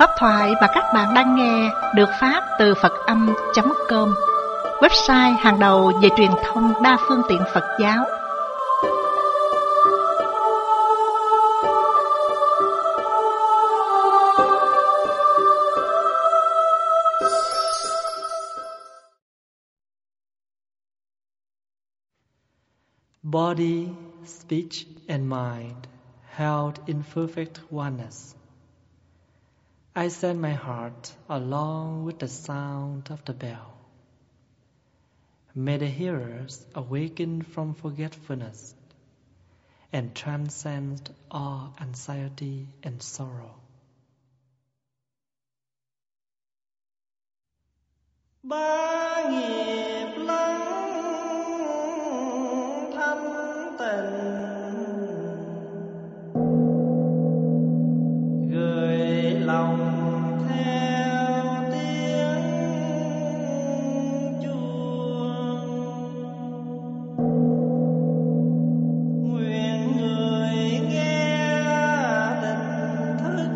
Pháp thoại mà các bạn đang nghe được phát từ Phật-âm.com, website hàng đầu về truyền thông đa phương tiện Phật giáo. Body, speech and mind held in perfect oneness. I send my heart along with the sound of the bell. May the hearers awaken from forgetfulness and transcend all anxiety and sorrow. Ba nghiệp lắng thanh tịnh, gửi lòng theo tiếng chuông. Nguyện người nghe tỉnh thức,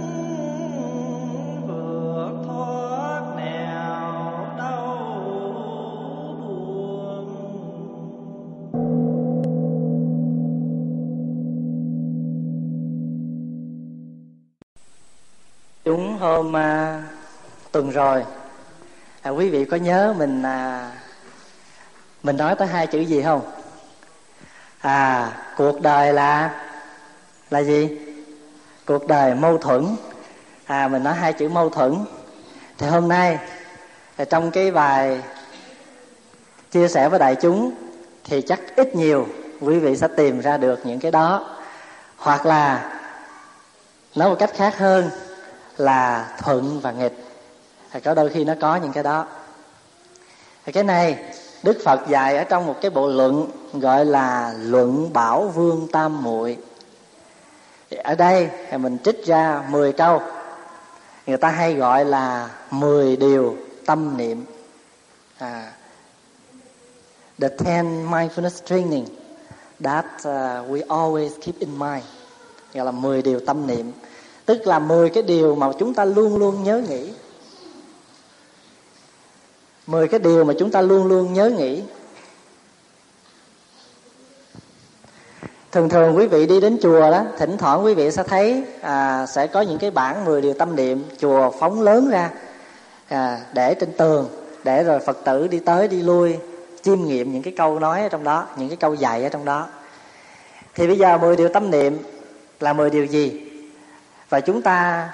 vượt thoát nẻo đau buồn. Chúng hôm tuần rồi, quý vị có nhớ mình nói tới hai chữ gì không? Cuộc đời là gì? Cuộc đời mâu thuẫn. Mình nói hai chữ mâu thuẫn. Thì hôm nay trong cái bài chia sẻ với đại chúng thì chắc ít nhiều quý vị sẽ tìm ra được những cái đó, hoặc là nói một cách khác hơn là thuận và nghịch. Có đôi khi nó có những cái đó. Cái này Đức Phật dạy ở trong một cái bộ luận gọi là Luận Bảo Vương Tam Muội. Ở đây mình trích ra 10 câu, người ta hay gọi là 10 điều tâm niệm. The 10 mindfulness training that we always keep in mind. Gọi là 10 điều tâm niệm, tức là 10 cái điều mà chúng ta luôn luôn nhớ nghĩ. 10 cái điều mà chúng ta luôn luôn nhớ nghĩ. Thường thường quý vị đi đến chùa đó, thỉnh thoảng quý vị sẽ thấy sẽ có những cái bảng 10 điều tâm niệm, chùa phóng lớn ra để trên tường, để rồi Phật tử đi tới đi lui chiêm nghiệm những cái câu nói ở trong đó, những cái câu dạy ở trong đó. Thì bây giờ 10 điều tâm niệm là 10 điều gì? Và chúng ta,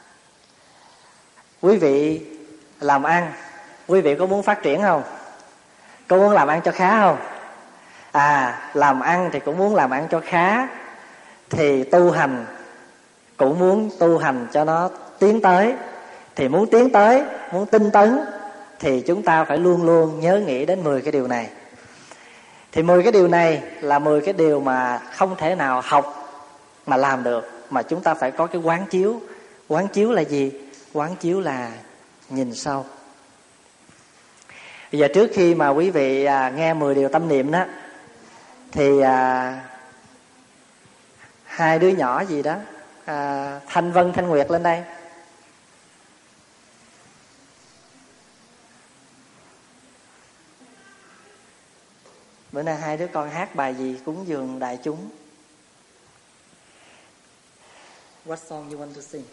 quý vị làm ăn, quý vị có muốn phát triển không? Có muốn làm ăn cho khá không? Làm ăn thì cũng muốn làm ăn cho khá, thì tu hành cũng muốn tu hành cho nó tiến tới. Thì muốn tiến tới, muốn tinh tấn, thì chúng ta phải luôn luôn nhớ nghĩ đến 10 cái điều này. Thì 10 cái điều này là 10 cái điều mà không thể nào học mà làm được, mà chúng ta phải có cái quán chiếu. Quán chiếu là gì? Quán chiếu là nhìn sâu. Bây giờ trước khi mà quý vị nghe 10 điều tâm niệm đó, thì hai đứa nhỏ gì đó, Thanh Vân, Thanh Nguyệt lên đây. Bữa nay hai đứa con hát bài gì cúng dường đại chúng? What song you want to sing?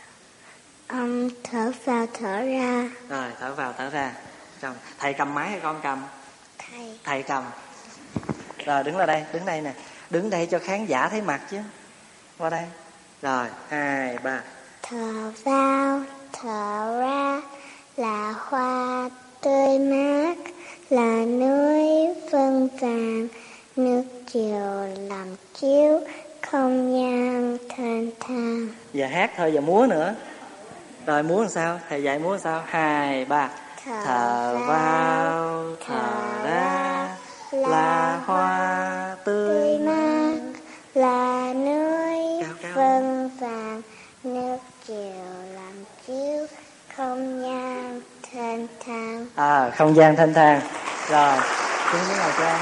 Thở vào thở ra. Rồi, thở vào thở ra. Thầy cầm máy hay con cầm? Thầy cầm. Rồi đứng lại đây, đứng đây nè. Đứng đây cho khán giả thấy mặt chứ. Qua đây. Rồi, 2, 3. Thở vào thở ra là hoa tươi mát, là núi vân vàng, nước chiều làm chiếu không gian thênh thang. Giờ hát thôi, giờ múa nữa. Rồi múa làm sao? Thầy dạy múa làm sao? 2, 3. Thở vào thở ra là hoa tươi mát, là núi vân vàng, nước chiều làm chiếu không gian thênh thang. Không gian thênh thang. Rồi, chúng ta ngồi cho.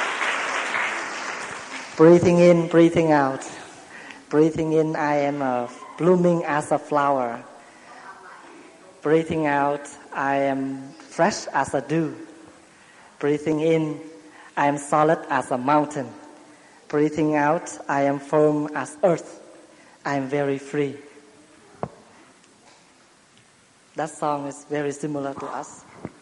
Breathing in, breathing out. Breathing in, I am blooming as a flower. Breathing out, I am fresh as a dew. Breathing in, I am solid as a mountain. Breathing out, I am firm as earth. I am very free. That song is very similar to us.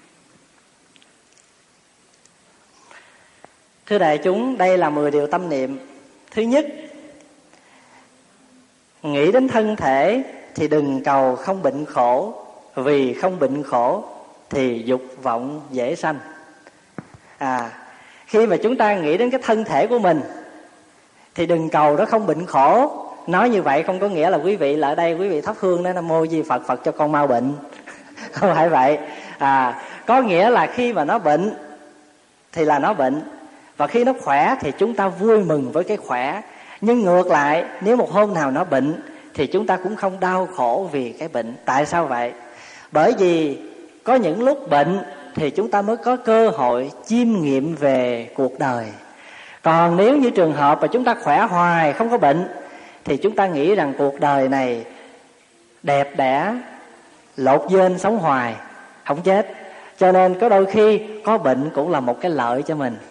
Thưa đại chúng, đây là 10 điều tâm niệm. Thứ nhất, nghĩ đến thân thể thì đừng cầu không bệnh khổ, vì không bệnh khổ thì dục vọng dễ sanh. Khi mà chúng ta nghĩ đến cái thân thể của mình thì đừng cầu nó không bệnh khổ. Nói như vậy không có nghĩa là quý vị là ở đây quý vị thắp hương đó Nam Mô Di Phật, Phật cho con mau bệnh. Không phải vậy. Có nghĩa là khi mà nó bệnh thì là nó bệnh, và khi nó khỏe thì chúng ta vui mừng với cái khỏe. Nhưng ngược lại, nếu một hôm nào nó bệnh thì chúng ta cũng không đau khổ vì cái bệnh. Tại sao vậy? Bởi vì có những lúc bệnh thì chúng ta mới có cơ hội chiêm nghiệm về cuộc đời. Còn nếu như trường hợp mà chúng ta khỏe hoài không có bệnh thì chúng ta nghĩ rằng cuộc đời này đẹp đẽ, lột vên sống hoài, không chết. Cho nên có đôi khi có bệnh cũng là một cái lợi cho mình.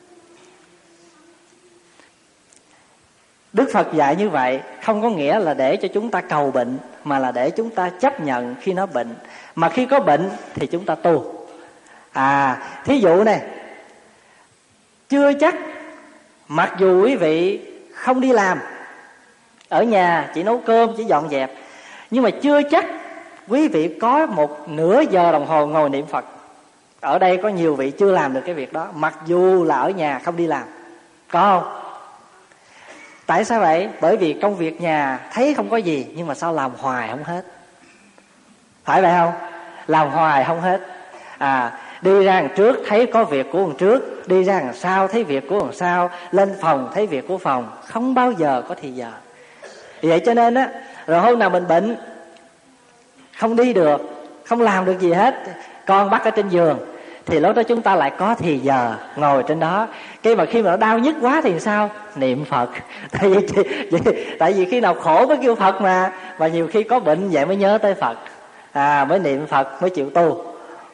Đức Phật dạy như vậy không có nghĩa là để cho chúng ta cầu bệnh, mà là để chúng ta chấp nhận khi nó bệnh. Mà khi có bệnh thì chúng ta tu. Thí dụ này, chưa chắc, mặc dù quý vị không đi làm, ở nhà chỉ nấu cơm, chỉ dọn dẹp, nhưng mà chưa chắc quý vị có một nửa giờ đồng hồ ngồi niệm Phật. Ở đây có nhiều vị chưa làm được cái việc đó, mặc dù là ở nhà không đi làm. Có không? Tại sao vậy? Bởi vì công việc nhà thấy không có gì, nhưng mà sao làm hoài không hết. Phải vậy không? Làm hoài không hết. Đi ra đằng trước thấy có việc của đằng trước, đi ra đằng sau thấy việc của đằng sau, lên phòng thấy việc của phòng, không bao giờ có thì giờ. Vậy cho nên á, rồi hôm nào mình bệnh, không đi được, không làm được gì hết, con bắt ở trên giường, thì lúc đó chúng ta lại có thì giờ ngồi trên đó. Cái mà khi mà nó đau nhức quá thì sao? Niệm Phật. Tại vì khi nào khổ mới kêu Phật mà. Và nhiều khi có bệnh vậy mới nhớ tới Phật, mới niệm Phật, mới chịu tu.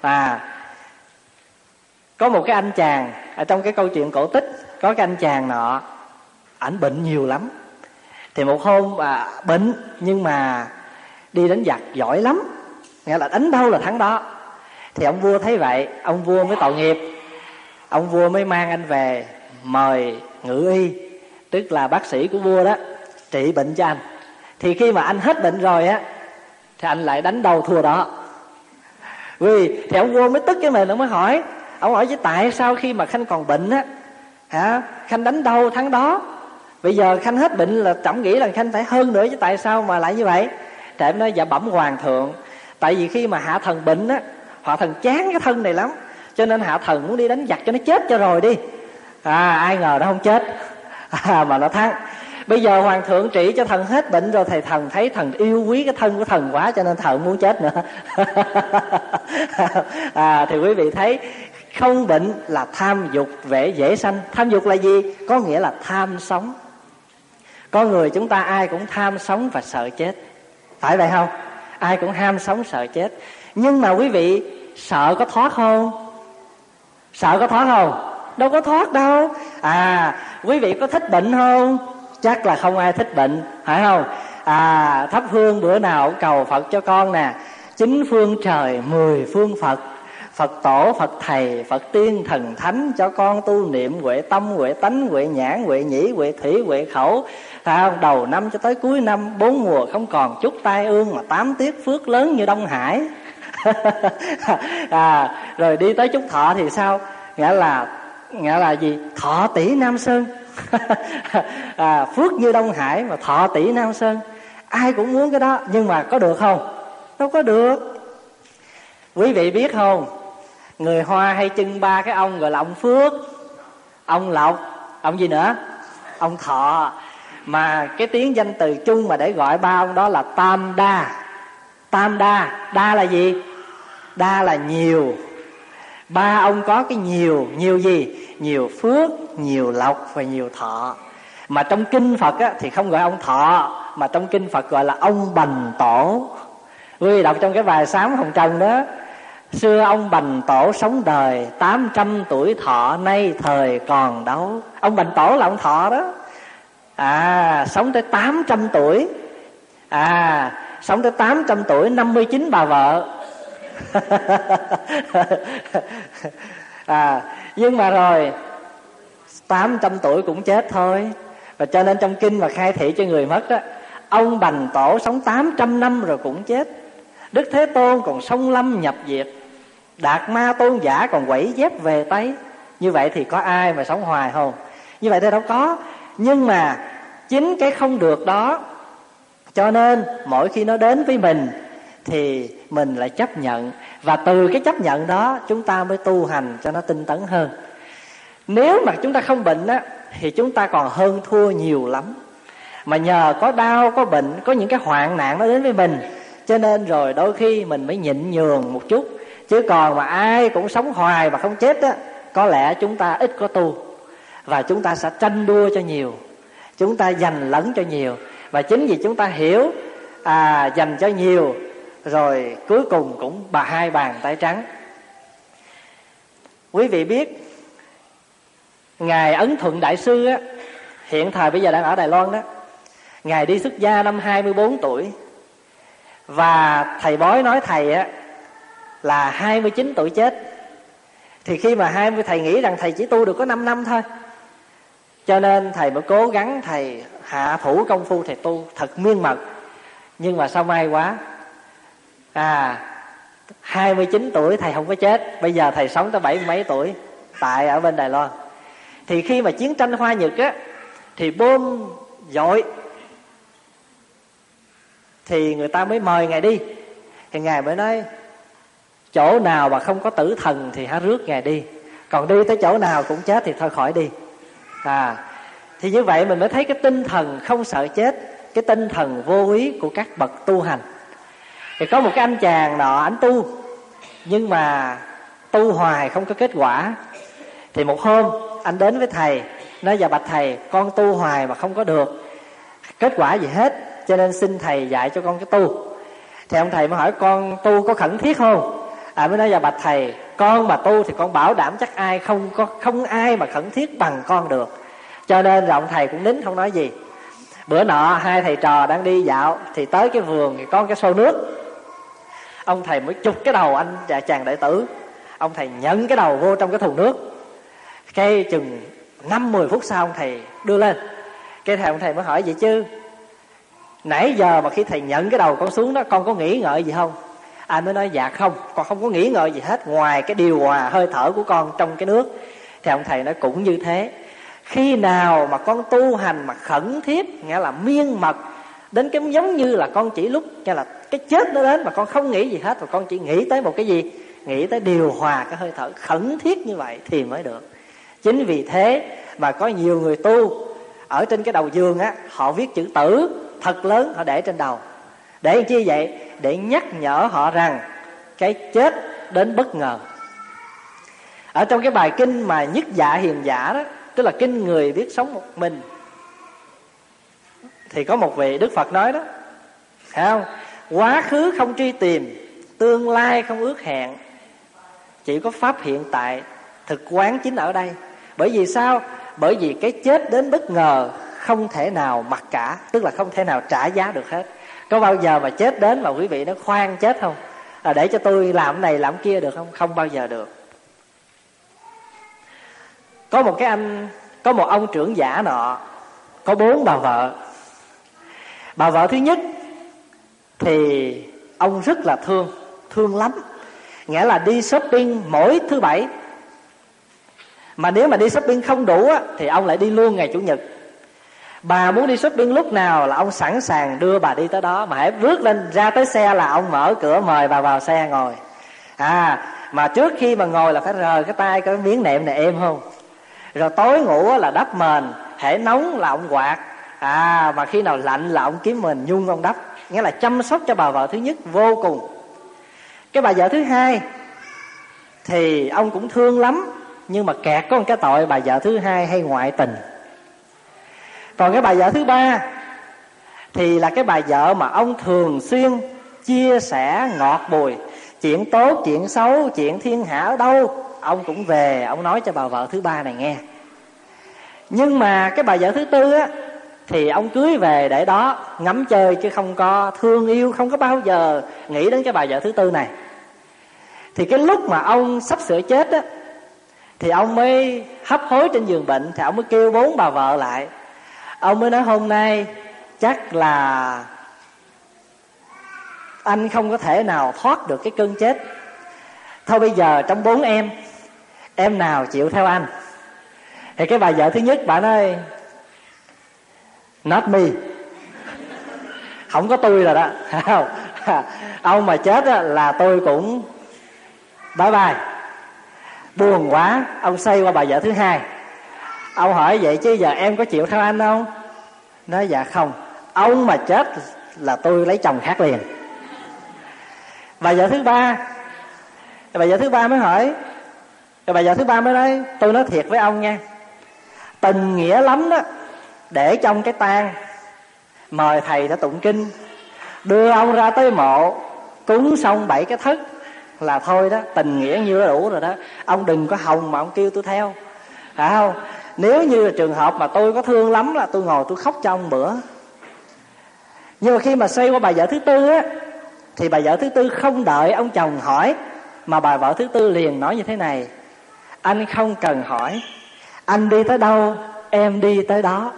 Có một cái anh chàng ở trong cái câu chuyện cổ tích, có cái anh chàng nọ, ảnh bệnh nhiều lắm. Thì một hôm bệnh nhưng mà đi đánh giặc giỏi lắm, nghĩa là đánh đâu là thắng đó. Thì ông vua thấy vậy, ông vua mới tội nghiệp, ông vua mới mang anh về mời ngự y, tức là bác sĩ của vua đó, trị bệnh cho anh. Thì khi mà anh hết bệnh rồi á, thì anh lại đánh đâu thua đó. Thì ông vua mới tức cái mình, ông mới hỏi, ông hỏi chứ tại sao khi mà Khanh còn bệnh á, Khanh đánh đâu thắng đó, bây giờ Khanh hết bệnh là trọng nghĩ là Khanh phải hơn nữa chứ tại sao mà lại như vậy? Thì em nói dạ bẩm hoàng thượng, tại vì khi mà hạ thần bệnh á, hạ thần chán cái thân này lắm, cho nên hạ thần muốn đi đánh giặc cho nó chết cho rồi đi. Ai ngờ nó không chết, mà nó thắng. Bây giờ hoàng thượng trị cho thần hết bệnh rồi, thầy thần thấy thần yêu quý cái thân của thần quá, cho nên thần muốn chết nữa. Thì quý vị thấy không bệnh là tham dục vẻ dễ sanh. Tham dục là gì? Có nghĩa là tham sống. Con người chúng ta ai cũng tham sống và sợ chết, phải vậy không? Ai cũng ham sống sợ chết. Nhưng mà quý vị sợ có thoát không? Sợ có thoát không? Đâu có thoát đâu. Quý vị có thích bệnh không? Chắc là không ai thích bệnh, phải không? Thắp hương bữa nào cũng cầu Phật cho con nè. 9 phương trời 10 phương Phật, Phật tổ, Phật thầy, Phật tiên, thần thánh, cho con tu niệm huệ tâm, huệ tánh, huệ nhãn, huệ nhĩ, huệ thủy, huệ khẩu. Đầu năm cho tới cuối năm, 4 mùa không còn chút tai ương, mà 8 tiết phước lớn như Đông Hải. Rồi đi tới chúc thọ thì sao? Nghĩa là gì? Thọ tỷ Nam Sơn. Phước như Đông Hải mà thọ tỷ Nam Sơn. Ai cũng muốn cái đó, nhưng mà có được không? Đâu có được. Quý vị biết không, người Hoa hay trưng 3 cái ông gọi là ông Phước, ông Lộc, ông gì nữa? Ông Thọ. Mà cái tiếng danh từ chung mà để gọi 3 ông đó là Tam Đa. Tam Đa, đa là gì? Đa là nhiều. 3 ông có cái nhiều gì? Nhiều phước, nhiều lộc và nhiều thọ. Mà trong kinh Phật á, thì không gọi ông Thọ, mà trong kinh Phật gọi là ông Bành Tổ. Quý vị đọc trong cái bài Sám Hồng Trần đó: xưa ông Bành Tổ sống đời 800 tuổi thọ, nay thời còn đâu. Ông Bành Tổ là ông Thọ đó. Sống tới 800 tuổi. Sống tới 800 tuổi 59 bà vợ. Nhưng mà rồi 800 tuổi cũng chết thôi. Và cho nên trong kinh mà khai thị cho người mất đó, ông Bành Tổ sống 800 năm rồi cũng chết. Đức Thế Tôn còn sông lâm nhập diệt, Đạt Ma Tôn giả còn quẩy dép về Tây. Như vậy thì có ai mà sống hoài không? Như vậy thì đâu có. Nhưng mà chính cái không được đó, cho nên mỗi khi nó đến với mình thì mình lại chấp nhận. Và từ cái chấp nhận đó chúng ta mới tu hành cho nó tinh tấn hơn. Nếu mà chúng ta không bệnh á, thì chúng ta còn hơn thua nhiều lắm. Mà nhờ có đau, có bệnh, có những cái hoạn nạn nó đến với mình, cho nên rồi đôi khi mình mới nhịn nhường một chút. Chứ còn mà ai cũng sống hoài mà không chết á, có lẽ chúng ta ít có tu. Và chúng ta sẽ tranh đua cho nhiều, chúng ta giành lẫn cho nhiều. Và chính vì chúng ta hiểu dành cho nhiều, rồi cuối cùng cũng hai bàn tay trắng. Quý vị biết Ngài Ấn Thuận Đại Sư á, hiện thời bây giờ đang ở Đài Loan đó. Ngài đi xuất gia năm 24 tuổi. Và thầy bói nói thầy á là 29 tuổi chết. Thì khi mà thầy nghĩ rằng thầy chỉ tu được có 5 năm thôi, cho nên thầy mới cố gắng thầy hạ thủ công phu, thầy tu thật miên mật. Nhưng mà sao may quá, 29 tuổi thầy không có chết. Bây giờ thầy sống tới 70 mấy tuổi tại ở bên Đài Loan. Thì khi mà chiến tranh Hoa Nhật á, thì bom dội, thì người ta mới mời Ngài đi. Thì Ngài mới nói chỗ nào mà không có tử thần thì hãy rước Ngài đi, còn đi tới chỗ nào cũng chết thì thôi khỏi đi. Thì như vậy mình mới thấy cái tinh thần không sợ chết, cái tinh thần vô úy của các bậc tu hành. Thì có một cái anh chàng nọ, ảnh tu nhưng mà tu hoài không có kết quả. Thì một hôm anh đến với thầy, nói: dạ bạch thầy, con tu hoài mà không có được kết quả gì hết, cho nên xin thầy dạy cho con cái tu. Thì ông thầy mới hỏi: con tu có khẩn thiết không? Mới nói: dạ bạch thầy, con mà tu thì con bảo đảm chắc không ai mà khẩn thiết bằng con được. Cho nên là ông thầy cũng nín không nói gì. Bữa nọ hai thầy trò đang đi dạo, thì tới cái vườn thì có cái xô nước. Ông thầy mới chụp cái đầu anh chàng đệ tử, ông thầy nhận cái đầu vô trong cái thùng nước. Cái chừng 5-10 phút sau ông thầy đưa lên. Cái ông thầy mới hỏi: vậy chứ nãy giờ mà khi thầy nhận cái đầu con xuống đó, con có nghĩ ngợi gì không? Anh mới nói: dạ không, con không có nghĩ ngợi gì hết, ngoài cái điều hòa hơi thở của con trong cái nước. Thì ông thầy nói: cũng như thế. Khi nào mà con tu hành mà khẩn thiết, nghĩa là miên mật, đến cái giống như là con chỉ lúc nghĩa là cái chết nó đến mà con không nghĩ gì hết, và con chỉ nghĩ tới một cái gì? Nghĩ tới điều hòa cái hơi thở, khẩn thiết như vậy thì mới được. Chính vì thế mà có nhiều người tu ở trên cái đầu giường á, họ viết chữ tử thật lớn, họ để trên đầu. Để làm chi vậy? Để nhắc nhở họ rằng cái chết đến bất ngờ. Ở trong cái bài kinh mà Nhất Dạ Hiền Giả đó, tức là kinh người biết sống một mình, thì có một vị Đức Phật nói đó, thấy không? Quá khứ không truy tìm, tương lai không ước hẹn, chỉ có pháp hiện tại thực quán chính ở đây. Bởi vì sao? Bởi vì cái chết đến bất ngờ không thể nào mặc cả, tức là không thể nào trả giá được hết. Có bao giờ mà chết đến mà quý vị nói khoan chết không? Để cho tôi làm cái này làm cái kia được không? Không bao giờ được. Có một ông trưởng giả nọ, có 4 bà vợ. Bà vợ thứ nhất thì ông rất là thương lắm. Nghĩa là đi shopping mỗi thứ Bảy. Mà nếu mà đi shopping không đủ á, thì ông lại đi luôn ngày Chủ nhật. Bà muốn đi shopping lúc nào là ông sẵn sàng đưa bà đi tới đó. Mà hãy bước lên ra tới xe là ông mở cửa mời bà vào xe ngồi. Mà trước khi mà ngồi là phải rờ cái tay cái miếng nệm này êm không. Rồi tối ngủ là đắp mền, hễ nóng là ông quạt, mà khi nào lạnh là ông kiếm mền nhung ông đắp. Nghĩa là chăm sóc cho bà vợ thứ nhất vô cùng. Cái bà vợ thứ hai thì ông cũng thương lắm, nhưng mà kẹt có một cái tội, bà vợ thứ hai hay ngoại tình. Còn cái bà vợ thứ ba thì là cái bà vợ mà ông thường xuyên chia sẻ ngọt bùi, chuyện tốt, chuyện xấu, chuyện thiên hạ ở đâu ông cũng về ông nói cho bà vợ thứ ba này nghe. Nhưng mà cái bà vợ thứ tư á thì ông cưới về để đó ngắm chơi, chứ không có thương yêu, không có bao giờ nghĩ đến cái bà vợ thứ tư này. Thì cái lúc mà ông sắp sửa chết á, thì ông mới hấp hối trên giường bệnh, thì ông mới kêu 4 bà vợ lại. Ông mới nói hôm nay chắc là anh không có thể nào thoát được cái cơn chết. Thôi bây giờ trong 4 em nào chịu theo anh? Thì cái bà vợ thứ nhất bà nói not me, không có tôi rồi đó. Ông mà chết là tôi cũng bye bye. Buồn quá, ông xoay qua bà vợ thứ hai. Ông hỏi vậy chứ giờ em có chịu theo anh không? Nói dạ không, ông mà chết là tôi lấy chồng khác liền. Bà vợ thứ ba mới hỏi, rồi bà vợ thứ ba mới nói tôi nói thiệt với ông nha, tình nghĩa lắm đó, để trong cái tang mời thầy đã tụng kinh, đưa ông ra tới mộ, cúng xong 7 cái thất là thôi đó, tình nghĩa như đủ rồi đó. Ông đừng có hòng mà ông kêu tôi theo, phải không? Nếu như là trường hợp mà tôi có thương lắm là tôi ngồi tôi khóc cho ông bữa. Nhưng mà khi mà xoay qua bà vợ thứ tư á, thì bà vợ thứ tư không đợi ông chồng hỏi, mà bà vợ thứ tư liền nói như thế này: anh không cần hỏi, anh đi tới đâu em đi tới đó.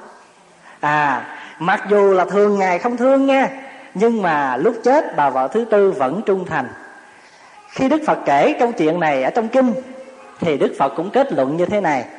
Mặc dù là thường ngày không thương nha, nhưng mà lúc chết bà vợ thứ tư vẫn trung thành. Khi Đức Phật kể câu chuyện này ở trong kinh, thì Đức Phật cũng kết luận như thế này: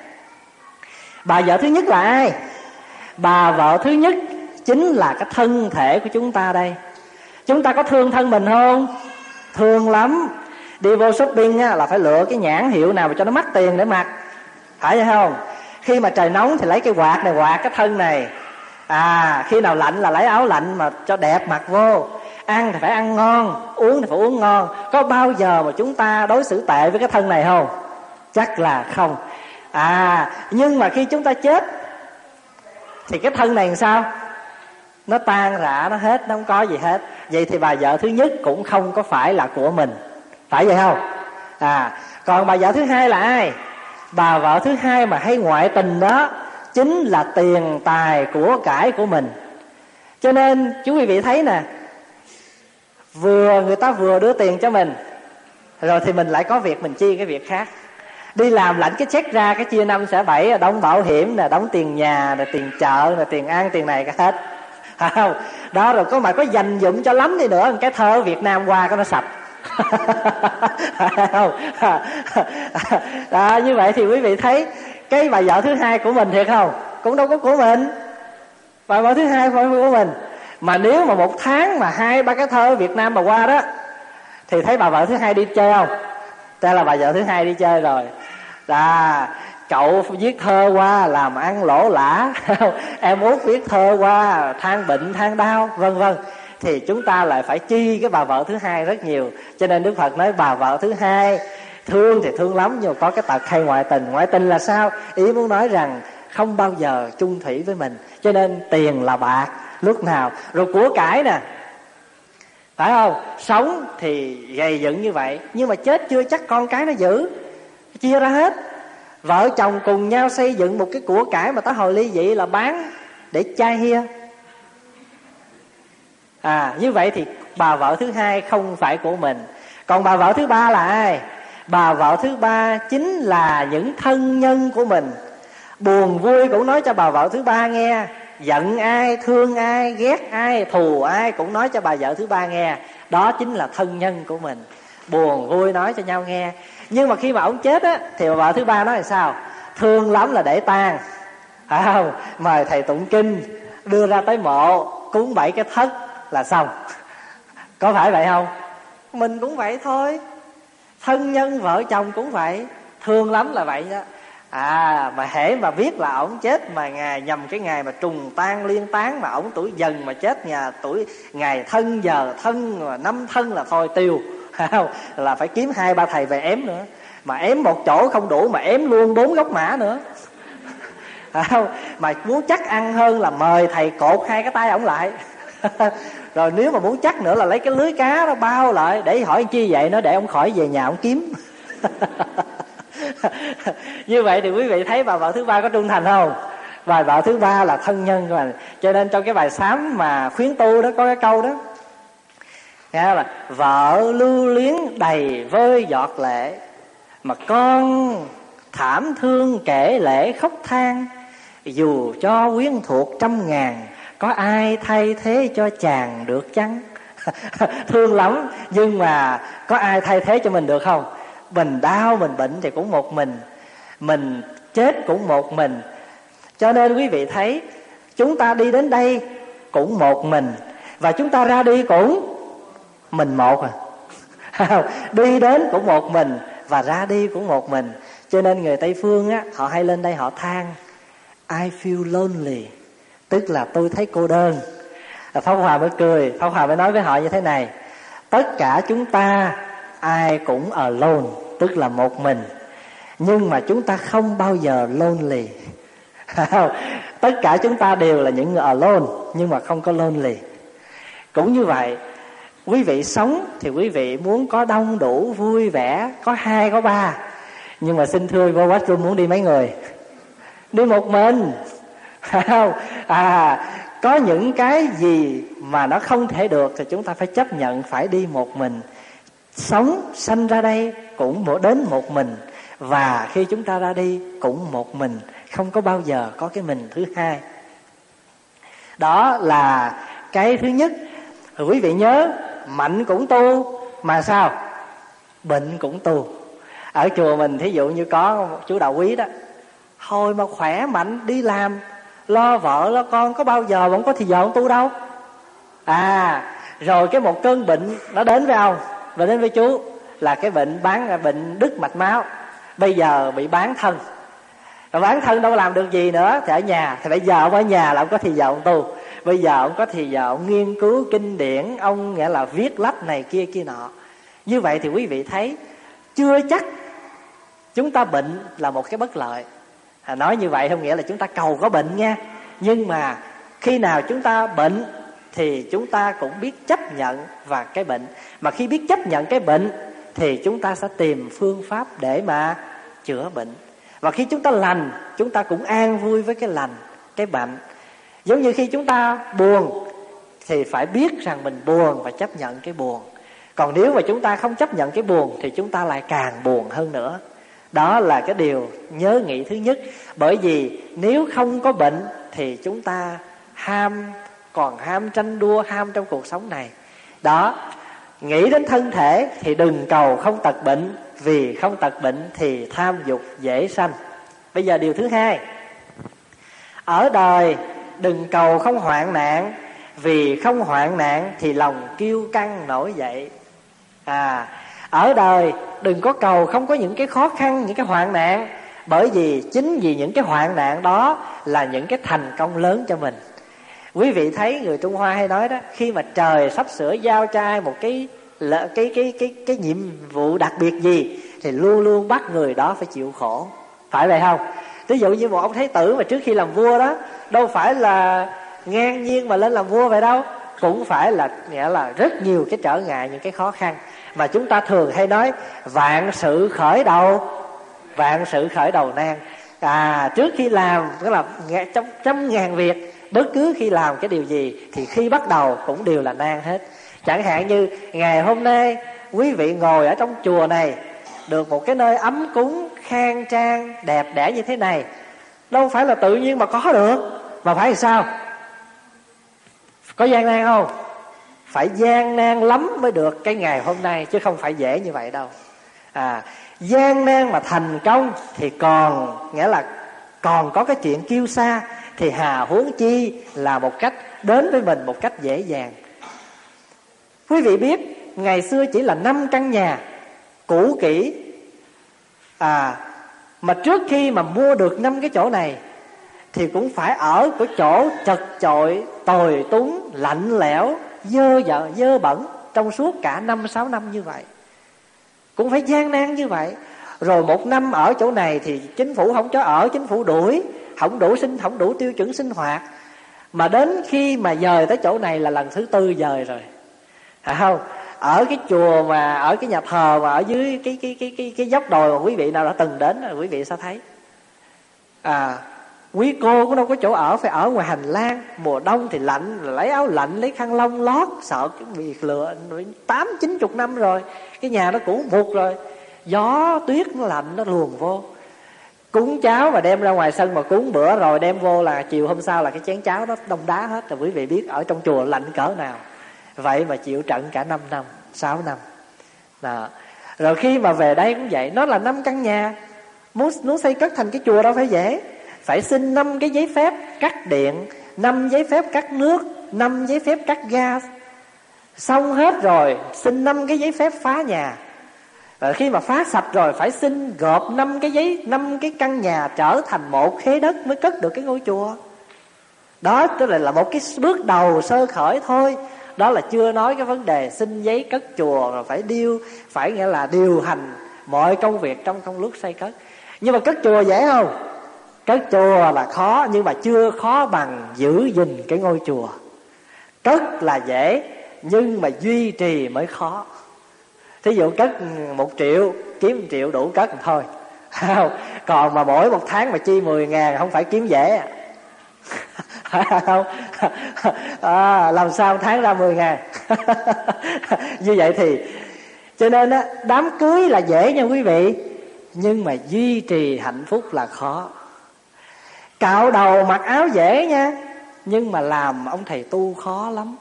bà vợ thứ nhất là ai? Bà vợ thứ nhất chính là cái thân thể của chúng ta đây. Chúng ta có thương thân mình không? Thương lắm. Đi vô shopping á, là phải lựa cái nhãn hiệu nào mà cho nó mắc tiền để mặc, phải vậy không? Khi mà trời nóng thì lấy cái quạt này quạt cái thân này. Khi nào lạnh là lấy áo lạnh mà cho đẹp mặc vô. Ăn thì phải ăn ngon, uống thì phải uống ngon. Có bao giờ mà chúng ta đối xử tệ với cái thân này không? Chắc là không. Nhưng mà khi chúng ta chết thì cái thân này làm sao? Nó tan rã, nó hết, nó không có gì hết. Vậy thì bà vợ thứ nhất cũng không có phải là của mình, phải vậy không? Còn bà vợ thứ hai là ai? Bà vợ thứ hai mà hay ngoại tình đó chính là tiền tài của cải của mình. Cho nên chú quý vị thấy nè, người ta vừa đưa tiền cho mình, rồi thì mình lại có việc mình chi cái việc khác. Đi làm lãnh cái check ra, cái chia 5/7, đóng bảo hiểm nè, đóng tiền nhà nè, tiền chợ nè, tiền ăn, tiền này cả hết. Không? Đó, rồi mà có dành dụm cho lắm đi nữa, cái thơ ở Việt Nam qua có nó sập. Không? Như vậy thì quý vị thấy cái bà vợ thứ hai của mình thiệt không? Cũng đâu có của mình. Bà vợ thứ hai phải của mình. Mà nếu mà một tháng mà 2-3 cái thơ ở Việt Nam mà qua đó, thì thấy bà vợ thứ hai đi chơi không? Thế là bà vợ thứ hai đi chơi rồi. Cậu viết thơ qua làm ăn lỗ lã, em Út viết thơ qua than bệnh than đau, vân vân, thì chúng ta lại phải chi cái bà vợ thứ hai rất nhiều. Cho nên Đức Phật nói bà vợ thứ hai thương thì thương lắm, nhưng mà có cái tật hay ngoại tình. Ngoại tình là sao? Ý muốn nói rằng không bao giờ chung thủy với mình. Cho nên tiền là bạc lúc nào. Rồi của cải nè, phải không? Sống thì gầy dựng như vậy, nhưng mà chết chưa chắc con cái nó giữ, chia ra hết. Vợ chồng cùng nhau xây dựng một cái của cải mà tới hồi ly dị là bán để chai hia. Như vậy thì bà vợ thứ hai không phải của mình. Còn bà vợ thứ ba là ai? Bà vợ thứ ba chính là những thân nhân của mình. Buồn vui cũng nói cho bà vợ thứ ba nghe. Giận ai, thương ai, ghét ai, thù ai cũng nói cho bà vợ thứ ba nghe. Đó chính là thân nhân của mình. Buồn vui nói cho nhau nghe. Nhưng mà khi mà ông chết á, thì bà vợ thứ ba nói là sao? Thương lắm là để tang, phải không? Mời thầy tụng kinh, đưa ra tới mộ, cúng 7 cái thất là xong. Có phải vậy không? Mình cũng vậy thôi. Thân nhân vợ chồng cũng vậy. Thương lắm là vậy đó. Mà hễ mà biết là ổng chết mà nhằm cái ngày mà trùng tang liên tán, mà ổng tuổi dần mà chết tuổi ngày thân giờ thân mà năm thân là thôi tiêu, không? Là phải kiếm 2-3 thầy về ém nữa. Mà ém một chỗ không đủ mà ém luôn 4 gốc mã nữa. Không? Mà muốn chắc ăn hơn là mời thầy cột 2 cái tay ổng lại. Rồi nếu mà muốn chắc nữa là lấy cái lưới cá đó bao lại. Để hỏi chi vậy? Nó để ông khỏi về nhà ông kiếm. Như vậy thì quý vị thấy bà vợ thứ ba có trung thành không? Bà vợ thứ ba là thân nhân của mình. Cho nên trong cái bài sám mà khuyến tu đó có cái câu đó, nghe là vợ lưu luyến đầy vơi giọt lệ, mà con thảm thương kể lễ khóc than. Dù cho quyến thuộc trăm ngàn, có ai thay thế cho chàng được chăng? Thương lắm, nhưng mà có ai thay thế cho mình được không? Mình đau, mình bệnh thì cũng một mình chết cũng một mình. Cho nên quý vị thấy, chúng ta đi đến đây cũng một mình, và chúng ta ra đi cũng mình một à. Đi đến cũng một mình, và ra đi cũng một mình. Cho nên người Tây Phương á, họ hay lên đây họ than I feel lonely, tức là tôi thấy cô đơn. Pháp Hòa mới cười, Pháp Hòa mới nói với họ như thế này: tất cả chúng ta ai cũng alone, tức là một mình, nhưng mà chúng ta không bao giờ lonely. Tất cả chúng ta đều là những người alone, nhưng mà không có lonely. Cũng như vậy, quý vị sống thì quý vị muốn có đông đủ, vui vẻ, có hai, có ba. Nhưng mà xin thưa vô washroom muốn đi mấy người? Đi một mình. Có những cái gì mà nó không thể được thì chúng ta phải chấp nhận phải đi một mình. Sống sanh ra đây cũng đến một mình, và khi chúng ta ra đi cũng một mình, không có bao giờ có cái mình thứ hai. Đó là cái thứ nhất. Quý vị nhớ, mạnh cũng tu, mà sao? Bệnh cũng tu. Ở chùa mình thí dụ như có chú Đạo Quý đó, hồi mà khỏe mạnh đi làm, lo vợ lo con, có bao giờ mà không có thì giờ ông tu đâu. Rồi cái một cơn bệnh nó đến với ông và đến với chú, là cái bệnh đứt mạch máu. Bây giờ bị bán thân, rồi bán thân đâu làm được gì nữa, thì ở nhà. Thì bây giờ ông ở nhà là ông có thì giờ ông tu. Bây giờ ông có thì giờ ông nghiên cứu kinh điển, ông nghĩa là viết lách này kia kia nọ. Như vậy thì quý vị thấy, chưa chắc chúng ta bệnh là một cái bất lợi. Nói như vậy không nghĩa là chúng ta cầu có bệnh nha. Nhưng mà khi nào chúng ta bệnh thì chúng ta cũng biết chấp nhận và cái bệnh. Mà khi biết chấp nhận cái bệnh thì chúng ta sẽ tìm phương pháp để mà chữa bệnh. Và khi chúng ta lành, chúng ta cũng an vui với cái lành, cái bệnh. Giống như khi chúng ta buồn thì phải biết rằng mình buồn và chấp nhận cái buồn. Còn nếu mà chúng ta không chấp nhận cái buồn thì chúng ta lại càng buồn hơn nữa. Đó là cái điều nhớ nghĩ thứ nhất. Bởi vì nếu không có bệnh thì chúng ta còn ham tranh đua, ham trong cuộc sống này. Đó, nghĩ đến thân thể thì đừng cầu không tật bệnh, vì không tật bệnh thì tham dục dễ sanh. Bây giờ điều thứ hai, ở đời đừng cầu không hoạn nạn, vì không hoạn nạn thì lòng kiêu căng nổi dậy. Ở đời đừng có cầu không có những cái khó khăn, những cái hoạn nạn, bởi vì chính vì những cái hoạn nạn đó là những cái thành công lớn cho mình. Quý vị thấy người Trung Hoa hay nói đó, khi mà trời sắp sửa giao cho ai một cái nhiệm vụ đặc biệt gì thì luôn luôn bắt người đó phải chịu khổ. Phải vậy không? Ví dụ như một ông thái tử mà trước khi làm vua đó, đâu phải là ngang nhiên mà lên làm vua vậy đâu, cũng phải là nghĩa là rất nhiều cái trở ngại, những cái khó khăn. Mà chúng ta thường hay nói vạn sự khởi đầu nan. Trước khi làm, tức là trong trăm ngàn việc, bất cứ khi làm cái điều gì thì khi bắt đầu cũng đều là nan hết. Chẳng hạn như ngày hôm nay quý vị ngồi ở trong chùa này, được một cái nơi ấm cúng, khang trang, đẹp đẽ như thế này, đâu phải là tự nhiên mà có được. Mà phải sao? Có gian nan không? Phải gian nan lắm mới được cái ngày hôm nay, chứ không phải dễ như vậy đâu. Gian nan mà thành công thì còn nghĩa là còn có cái chuyện kiêu sa, thì hà huống chi là một cách đến với mình một cách dễ dàng. Quý vị biết ngày xưa chỉ là 5 căn nhà cũ kỹ, mà trước khi mà mua được 5 cái chỗ này thì cũng phải ở cái chỗ chật chội, tồi túng, lạnh lẽo, dơ bẩn trong suốt cả 5-6 năm như vậy. Cũng phải gian nan như vậy. Rồi một năm ở chỗ này thì chính phủ không cho ở, chính phủ đuổi, không đủ tiêu chuẩn sinh hoạt. Mà đến khi mà dời tới chỗ này là lần thứ 4 dời rồi, phải không? Ở cái chùa mà ở cái nhà thờ mà ở dưới cái dốc đồi mà quý vị nào đã từng đến rồi quý vị sẽ thấy, quý cô cũng đâu có chỗ ở, phải ở ngoài hành lang. Mùa đông thì lạnh, lấy áo lạnh, lấy khăn lông lót, sợ cái bị lửa. 8-90 năm rồi, cái nhà nó cũ vụt rồi, gió tuyết nó lạnh nó luồn vô. Cúng cháo mà đem ra ngoài sân mà cúng bữa rồi đem vô là chiều hôm sau là cái chén cháo nó đông đá hết. Rồi quý vị biết ở trong chùa lạnh cỡ nào. Vậy mà chịu trận cả 5 năm 6 năm đó. Rồi khi mà về đây cũng vậy, nó là 5 căn nhà, muốn xây cất thành cái chùa đâu phải dễ. Phải xin 5 cái giấy phép cắt điện, 5 giấy phép cắt nước, 5 giấy phép cắt gas. Xong hết rồi xin 5 cái giấy phép phá nhà. Rồi khi mà phá sạch rồi phải xin gộp 5 cái căn nhà trở thành một khế đất mới cất được cái ngôi chùa. Đó tức là một cái bước đầu sơ khởi thôi. Đó là chưa nói cái vấn đề xin giấy cất chùa rồi phải nghĩa là điều hành mọi công việc trong lúc xây cất. Nhưng mà cất chùa dễ không? Cất chùa là khó, nhưng mà chưa khó bằng giữ gìn cái ngôi chùa. Cất là dễ, nhưng mà duy trì mới khó. Thí dụ cất 1 triệu, kiếm 1 triệu đủ cất thôi. Còn mà mỗi 1 tháng mà chi 10.000 không phải kiếm dễ. Không? Làm sao 1 tháng ra 10.000. Như vậy thì cho nên á, đám cưới là dễ nha quý vị, nhưng mà duy trì hạnh phúc là khó. Cạo đầu mặc áo dễ nha, nhưng mà làm ông thầy tu khó lắm.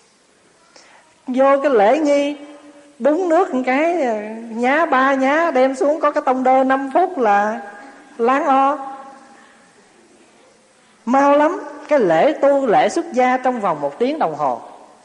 Vô cái lễ nghi búng nước một cái nhá 3 nhá đem xuống có cái tông đơ 5 phút là láng o. Mau lắm. Cái lễ tu lễ xuất gia trong vòng 1 tiếng đồng hồ.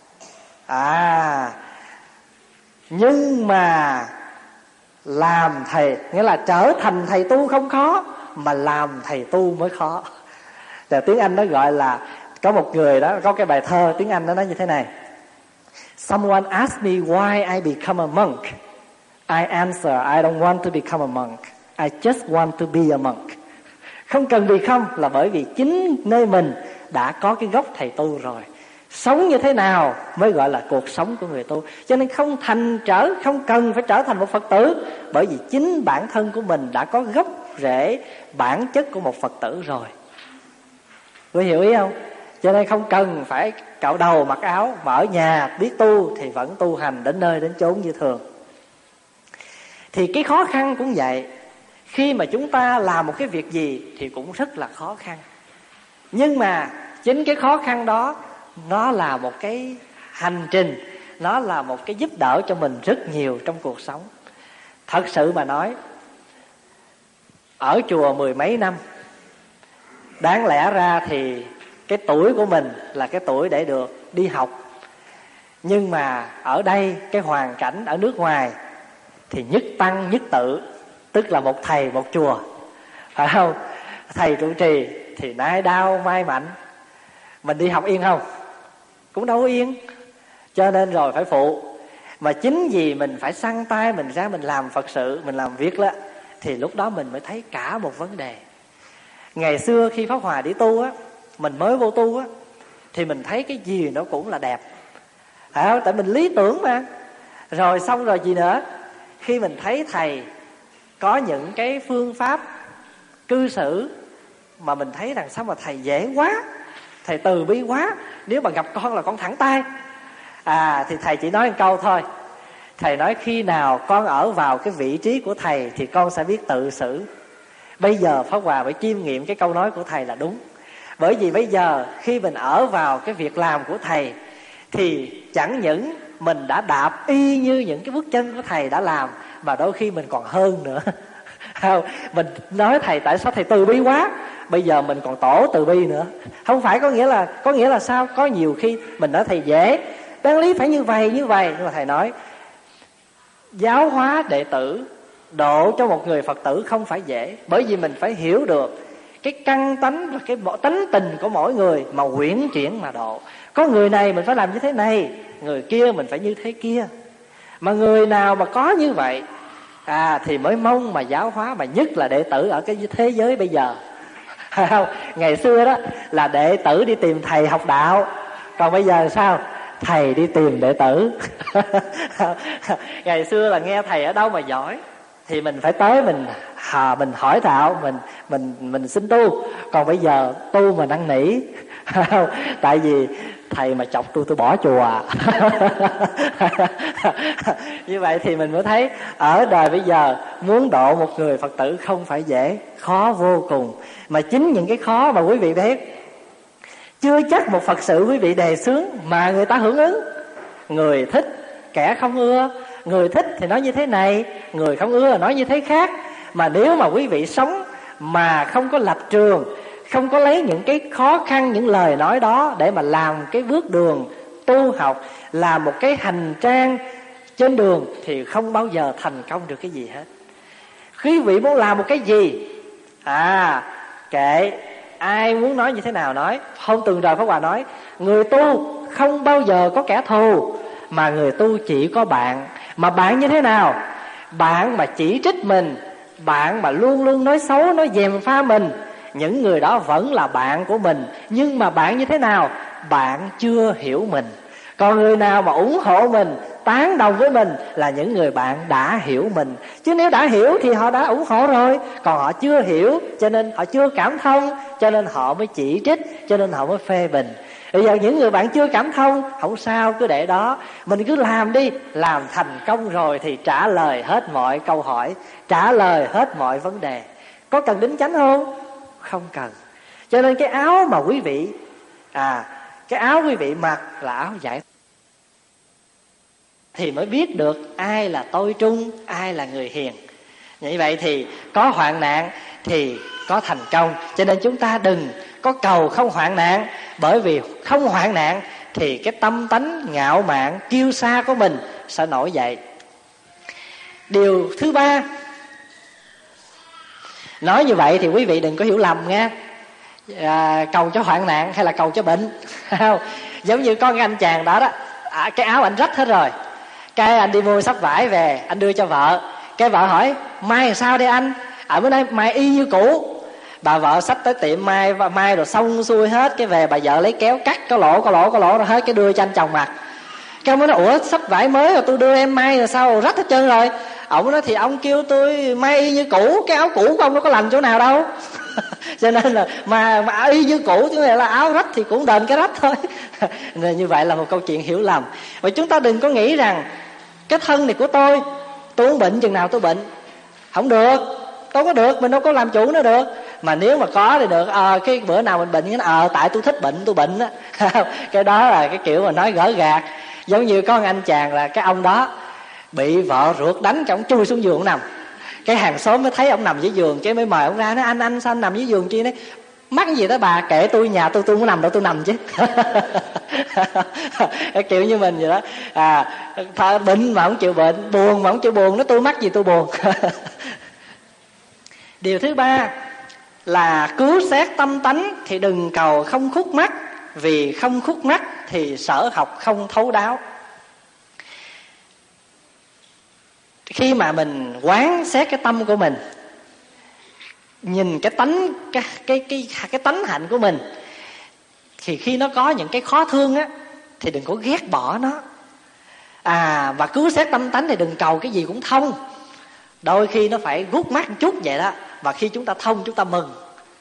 Nhưng mà làm thầy, nghĩa là trở thành thầy tu không khó, mà làm thầy tu mới khó. Rồi tiếng Anh nó gọi là, có một người đó có cái bài thơ tiếng Anh nó nói như thế này: Someone asked me why I become a monk. I answer, I don't want to become a monk. I just want to be a monk. Không cần become là bởi vì chính nơi mình đã có cái gốc thầy tu rồi. Sống như thế nào mới gọi là cuộc sống của người tu. Cho nên không cần phải trở thành một Phật tử, bởi vì chính bản thân của mình đã có gốc rễ bản chất của một Phật tử rồi. Quý hiểu ý không? Cho nên không cần phải cạo đầu mặc áo, mà ở nhà biết tu thì vẫn tu hành đến nơi đến chốn như thường. Thì cái khó khăn cũng vậy. Khi mà chúng ta làm một cái việc gì thì cũng rất là khó khăn. Nhưng mà chính cái khó khăn đó nó là một cái hành trình, nó là một cái giúp đỡ cho mình rất nhiều trong cuộc sống. Thật sự mà nói, ở chùa 10 mấy năm, đáng lẽ ra thì cái tuổi của mình là cái tuổi để được đi học. Nhưng mà ở đây cái hoàn cảnh ở nước ngoài thì nhất tăng nhất tự, tức là một thầy một chùa, phải không? Thầy trụ trì thì nay đau mai mạnh. Mình đi học yên không? Cũng đâu yên. Cho nên rồi phải phụ. Mà chính vì mình phải săn tay mình ra, mình làm Phật sự, mình làm việc đó, thì lúc đó mình mới thấy cả một vấn đề. Ngày xưa khi Pháp Hòa đi tu á, mình mới vô tu á, thì mình thấy cái gì nó cũng là đẹp, phải không? Tại mình lý tưởng mà. Rồi xong rồi gì nữa, khi mình thấy thầy có những cái phương pháp cư xử mà mình thấy rằng sao mà thầy dễ quá, thầy từ bi quá, nếu mà gặp con là con thẳng tay. Thì thầy chỉ nói một câu thôi. Thầy nói khi nào con ở vào cái vị trí của thầy thì con sẽ biết tự xử. Bây giờ Pháp Hòa phải chiêm nghiệm cái câu nói của thầy là đúng. Bởi vì bây giờ khi mình ở vào cái việc làm của thầy thì chẳng những mình đã đạp y như những cái bước chân của thầy đã làm, mà đôi khi mình còn hơn nữa. Mình nói thầy tại sao thầy từ bi quá, bây giờ mình còn tổ từ bi nữa. Không phải có nghĩa là sao? Có nhiều khi mình nói thầy dễ, đáng lý phải như vậy. Nhưng mà thầy nói giáo hóa đệ tử, độ cho một người Phật tử không phải dễ. Bởi vì mình phải hiểu được cái căn tánh và cái tánh tình của mỗi người mà uyển chuyển mà độ. Có người này mình phải làm như thế này, người kia mình phải như thế kia. Mà người nào mà có như vậy thì mới mong mà giáo hóa, mà nhất là đệ tử ở cái thế giới bây giờ. Ngày xưa đó là đệ tử đi tìm thầy học đạo, còn bây giờ sao? Thầy đi tìm đệ tử. Ngày xưa là nghe thầy ở đâu mà giỏi thì mình phải tới mình hỏi thạo, mình xin tu. Còn bây giờ tu mà năn nỉ. Tại vì thầy mà chọc tôi bỏ chùa. Như vậy thì mình mới thấy ở đời bây giờ muốn độ một người Phật tử không phải dễ, khó vô cùng. Mà chính những cái khó mà quý vị biết, chưa chắc một Phật sự quý vị đề xướng mà người ta hưởng ứng. Người thích, kẻ không ưa. Người thích thì nói như thế này, người không ưa nói như thế khác. Mà nếu mà quý vị sống mà không có lập trường, không có lấy những cái khó khăn, những lời nói đó để mà làm cái bước đường tu học, làm một cái hành trang trên đường, thì không bao giờ thành công được cái gì hết. Quý vị muốn làm một cái gì, kệ ai muốn nói như thế nào nói. Hôm tuần rồi Pháp Hòa nói, người tu không bao giờ có kẻ thù, mà người tu chỉ có bạn. Mà bạn như thế nào? Bạn mà chỉ trích mình, bạn mà luôn luôn nói xấu, nói gièm pha mình, những người đó vẫn là bạn của mình. Nhưng mà bạn như thế nào? Bạn chưa hiểu mình. Còn người nào mà ủng hộ mình, tán đồng với mình là những người bạn đã hiểu mình. Chứ nếu đã hiểu thì họ đã ủng hộ rồi. Còn họ chưa hiểu, cho nên họ chưa cảm thông, cho nên họ mới chỉ trích, cho nên họ mới phê bình. Bây giờ những người bạn chưa cảm thông, không sao, cứ để đó. Mình cứ làm đi. Làm thành công rồi thì trả lời hết mọi câu hỏi, trả lời hết mọi vấn đề. Có cần đính chánh không? Không cần. Cho nên cái áo mà quý vị cái áo quý vị mặc là áo giải, thì mới biết được ai là tôi trung, ai là người hiền. Như vậy thì có hoạn nạn thì có thành công. Cho nên chúng ta đừng có cầu không hoạn nạn, bởi vì không hoạn nạn thì cái tâm tánh ngạo mạn kiêu sa của mình sẽ nổi dậy. Điều thứ ba, nói như vậy thì quý vị đừng có hiểu lầm nha. Cầu cho hoạn nạn hay là cầu cho bệnh. Giống như con anh chàng đó đó, cái áo anh rách hết rồi, cái anh đi mua sắp vải về, anh đưa cho vợ. Cái vợ hỏi mai làm sao đây anh? Bữa nay mai y như cũ. Bà vợ xách tới tiệm mai rồi xong xuôi hết. Cái về bà vợ lấy kéo cắt có lỗ rồi hết, cái đưa cho anh chồng mặc. Cái ông mới nói ủa sắp vải mới rồi tôi đưa em may rồi sao rách hết trơn rồi. Ông nói thì ông kêu tôi may y như cũ, cái áo cũ của ông nó có lành chỗ nào đâu. Cho nên là mà y như cũ, chứ là áo rách thì cũng đền cái rách thôi. Nên như vậy là một câu chuyện hiểu lầm. Và chúng ta đừng có nghĩ rằng cái thân này của tôi muốn bệnh chừng nào tôi bệnh. Không được, đâu có được, mình đâu có làm chủ nó được. Mà nếu mà có thì được. Cái bữa nào mình bệnh tại tôi thích bệnh tôi bệnh á. Cái đó là cái kiểu mà nói gỡ gạt. Giống như có anh chàng là cái ông đó bị vợ rượt đánh, cái ông chui xuống giường ông nằm. Cái hàng xóm mới thấy ông nằm dưới giường, cái mới mời ông ra, nói anh sao anh nằm dưới giường chi? Đấy mắc cái gì đó bà, kệ tôi, nhà tôi không nằm đâu, tôi nằm chứ. Kiểu như mình vậy đó. Bệnh mà không chịu bệnh, buồn mà không chịu buồn, nói tôi mắc gì tôi buồn. Điều thứ ba là cứu xét tâm tánh thì đừng cầu không khúc mắc, vì không khúc mắc thì sở học không thấu đáo. Khi mà mình quán xét cái tâm của mình, nhìn cái tánh cái tánh hạnh của mình, thì khi nó có những cái khó thương á thì đừng có ghét bỏ nó. Và cứu xét tâm tánh thì đừng cầu cái gì cũng thông. Đôi khi nó phải gút mắt một chút vậy đó. Và khi chúng ta thông chúng ta mừng.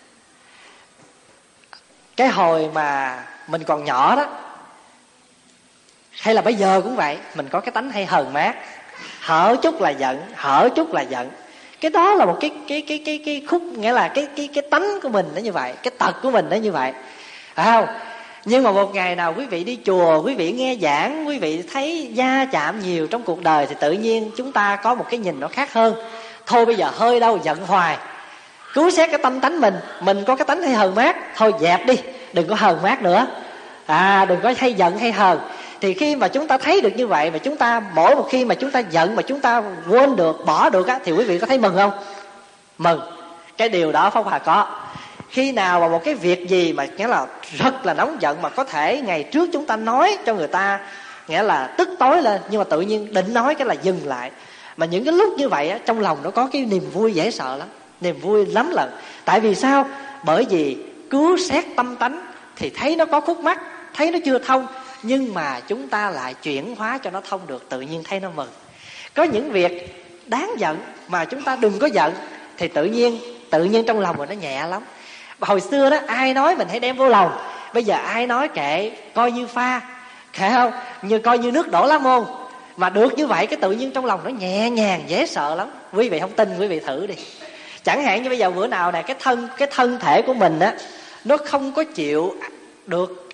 Cái hồi mà mình còn nhỏ đó, hay là bây giờ cũng vậy, mình có cái tánh hay hờn mát, hở chút là giận, hở chút là giận. Cái đó là một cái khúc, nghĩa là cái tánh của mình nó như vậy, cái tật của mình nó như vậy, phải không? Nhưng mà một ngày nào quý vị đi chùa, quý vị nghe giảng, quý vị thấy va chạm nhiều trong cuộc đời, thì tự nhiên chúng ta có một cái nhìn nó khác hơn. Thôi bây giờ hơi đâu giận hoài, cứu xét cái tâm tánh mình có cái tánh hay hờn mát, thôi dẹp đi, đừng có hờn mát nữa, đừng có hay giận hay hờn. Thì khi mà chúng ta thấy được như vậy, và chúng ta mỗi một khi mà chúng ta giận mà chúng ta quên được, bỏ được á, thì quý vị có thấy mừng không? Mừng. Cái điều đó Pháp Hòa có. Khi nào mà một cái việc gì mà nghĩa là rất là nóng giận, mà có thể ngày trước chúng ta nói cho người ta nghĩa là tức tối lên, nhưng mà tự nhiên định nói cái là dừng lại. Mà những cái lúc như vậy á, trong lòng nó có cái niềm vui dễ sợ lắm, niềm vui lắm lần. Tại vì sao? Bởi vì cứu xét tâm tánh thì thấy nó có khúc mắc, thấy nó chưa thông, nhưng mà chúng ta lại chuyển hóa cho nó thông được, tự nhiên thấy nó mừng. Có những việc đáng giận mà chúng ta đừng có giận, thì tự nhiên trong lòng mình nó nhẹ lắm. Hồi xưa đó ai nói mình hãy đem vô lòng, bây giờ ai nói kệ, coi như pha, phải không? Như coi như nước đổ lá môn. Mà được như vậy cái tự nhiên trong lòng nó nhẹ nhàng, dễ sợ lắm. Quý vị không tin, quý vị thử đi. Chẳng hạn như bây giờ bữa nào nè, cái thân thể của mình á, nó không có chịu được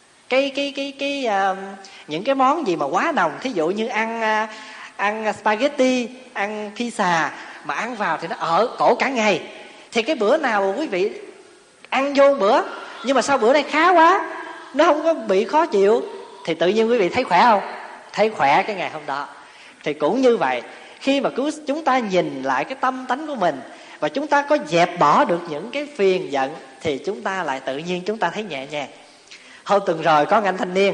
những cái món gì mà quá nồng. Thí dụ như ăn spaghetti, ăn pizza mà ăn vào thì nó ở cổ cả ngày. Thì cái bữa nào quý vị ăn vô bữa, nhưng mà sau bữa nay khá quá, nó không có bị khó chịu, thì tự nhiên quý vị thấy khỏe không? Thấy khỏe cái ngày hôm đó. Thì cũng như vậy, khi mà chúng ta nhìn lại cái tâm tánh của mình, và chúng ta có dẹp bỏ được những cái phiền giận, thì chúng ta lại tự nhiên chúng ta thấy nhẹ nhàng. Hôm tuần rồi có một anh thanh niên,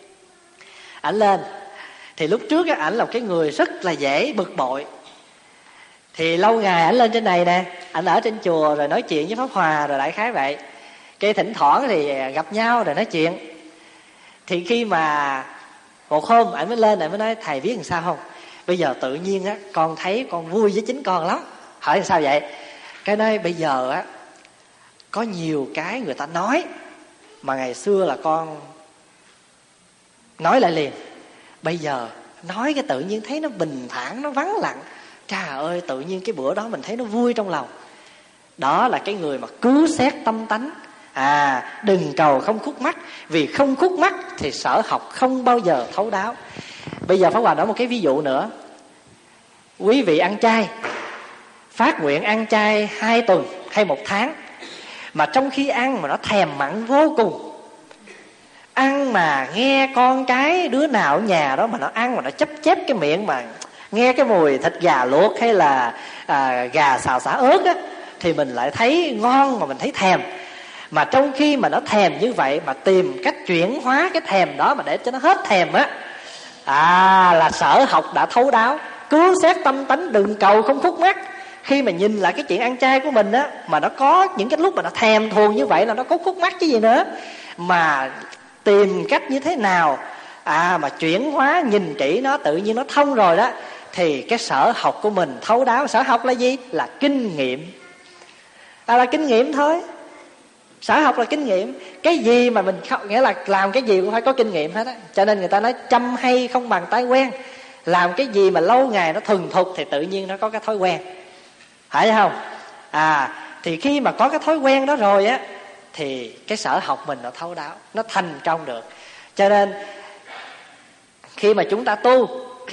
ảnh lên. Thì lúc trước á, ảnh là một cái người rất là dễ bực bội. Thì lâu ngày ảnh lên trên này nè, ảnh ở trên chùa rồi nói chuyện với Pháp Hòa rồi đại khái vậy. Cái thỉnh thoảng thì gặp nhau rồi nói chuyện. Thì khi mà một hôm ảnh mới lên, ảnh mới nói: thầy biết làm sao không? Bây giờ tự nhiên á, con thấy con vui với chính con lắm. Hỏi làm sao vậy? Cái nói bây giờ á, có nhiều cái người ta nói mà ngày xưa là con nói lại liền. Bây giờ nói cái tự nhiên thấy nó bình thản, nó vắng lặng. Trời ơi, tự nhiên cái bữa đó mình thấy nó vui trong lòng. Đó là cái người mà cứu xét tâm tánh. Đừng cầu không khúc mắc, vì không khúc mắc thì sở học không bao giờ thấu đáo. Bây giờ Pháp Hòa nói một cái ví dụ nữa. Quý vị ăn chay, phát nguyện ăn chay 2 tuần hay 1 tháng, mà trong khi ăn mà nó thèm mặn vô cùng. Ăn mà nghe con cái đứa nào ở nhà đó mà nó ăn mà nó chấp chép cái miệng, mà nghe cái mùi thịt gà luộc hay là gà xào xả ớt á, thì mình lại thấy ngon mà mình thấy thèm. Mà trong khi mà nó thèm như vậy, mà tìm cách chuyển hóa cái thèm đó mà để cho nó hết thèm á, là sở học đã thấu đáo. Cứu xét tâm tánh, đừng cầu không khúc mắc. Khi mà nhìn lại cái chuyện ăn chay của mình á, mà nó có những cái lúc mà nó thèm thuồng như vậy là nó có khúc mắc chứ gì nữa. Mà tìm cách như thế nào mà chuyển hóa, nhìn kỹ nó, tự nhiên nó thông rồi đó, thì cái sở học của mình thấu đáo. Sở học là gì? Là kinh nghiệm. Là kinh nghiệm thôi. Sở học là kinh nghiệm. Cái gì mà mình nghĩa là làm cái gì cũng phải có kinh nghiệm hết á. Cho nên người ta nói chăm hay không bằng tay quen. Làm cái gì mà lâu ngày nó thuần thục thì tự nhiên nó có cái thói quen, phải không? Thì khi mà có cái thói quen đó rồi á, thì cái sở học mình nó thấu đáo, nó thành công được. Cho nên khi mà chúng ta tu,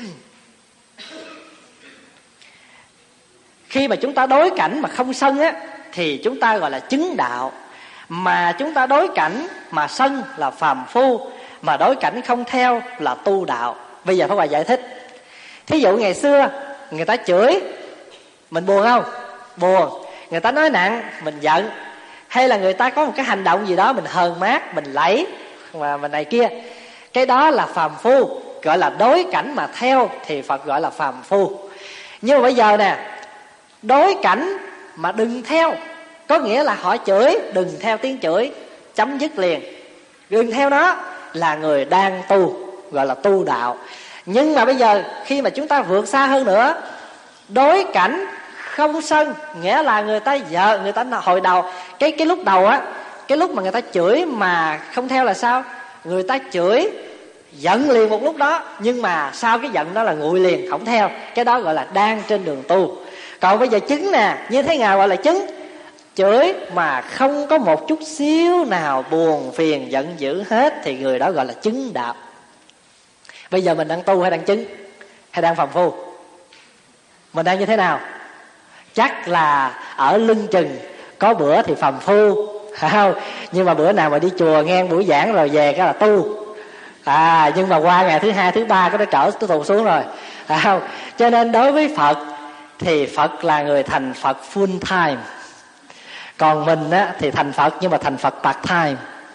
khi mà chúng ta đối cảnh mà không sân á, thì chúng ta gọi là chứng đạo. Mà chúng ta đối cảnh mà sân là phàm phu, mà đối cảnh không theo là tu đạo. Bây giờ Pháp Hòa giải thích. Thí dụ ngày xưa người ta chửi, mình buồn không? Buồn. Người ta nói nặng, mình giận. Hay là người ta có một cái hành động gì đó mình hờn mát, mình lẫy mà mình này kia, cái đó là phàm phu, gọi là đối cảnh mà theo thì Phật gọi là phàm phu. Nhưng mà bây giờ nè, đối cảnh mà đừng theo, có nghĩa là họ chửi, đừng theo tiếng chửi, chấm dứt liền. Đừng theo nó là người đang tu, gọi là tu đạo. Nhưng mà bây giờ khi mà chúng ta vượt xa hơn nữa, đối cảnh không sân, nghĩa là người ta hồi đầu cái lúc đầu á, cái lúc mà người ta chửi mà không theo là sao? Người ta chửi giận liền một lúc đó, nhưng mà sau cái giận đó là nguội liền, không theo. Cái đó gọi là đang trên đường tu. Còn bây giờ chứng nè, như thế nào gọi là chứng? Chửi mà không có một chút xíu nào buồn phiền giận dữ hết thì người đó gọi là chứng đạo. Bây giờ mình đang tu hay đang chứng? Hay đang phàm phu? Mình đang như thế nào? Chắc là ở lưng chừng. Có bữa thì phàm phu, không? Nhưng mà bữa nào mà đi chùa nghe buổi giảng rồi về cái là tu. Nhưng mà qua ngày thứ 2, thứ 3 có nó trở tụt xuống rồi, không? Cho nên đối với Phật thì Phật là người thành Phật full time. Còn mình á, thì thành Phật nhưng mà thành Phật part time.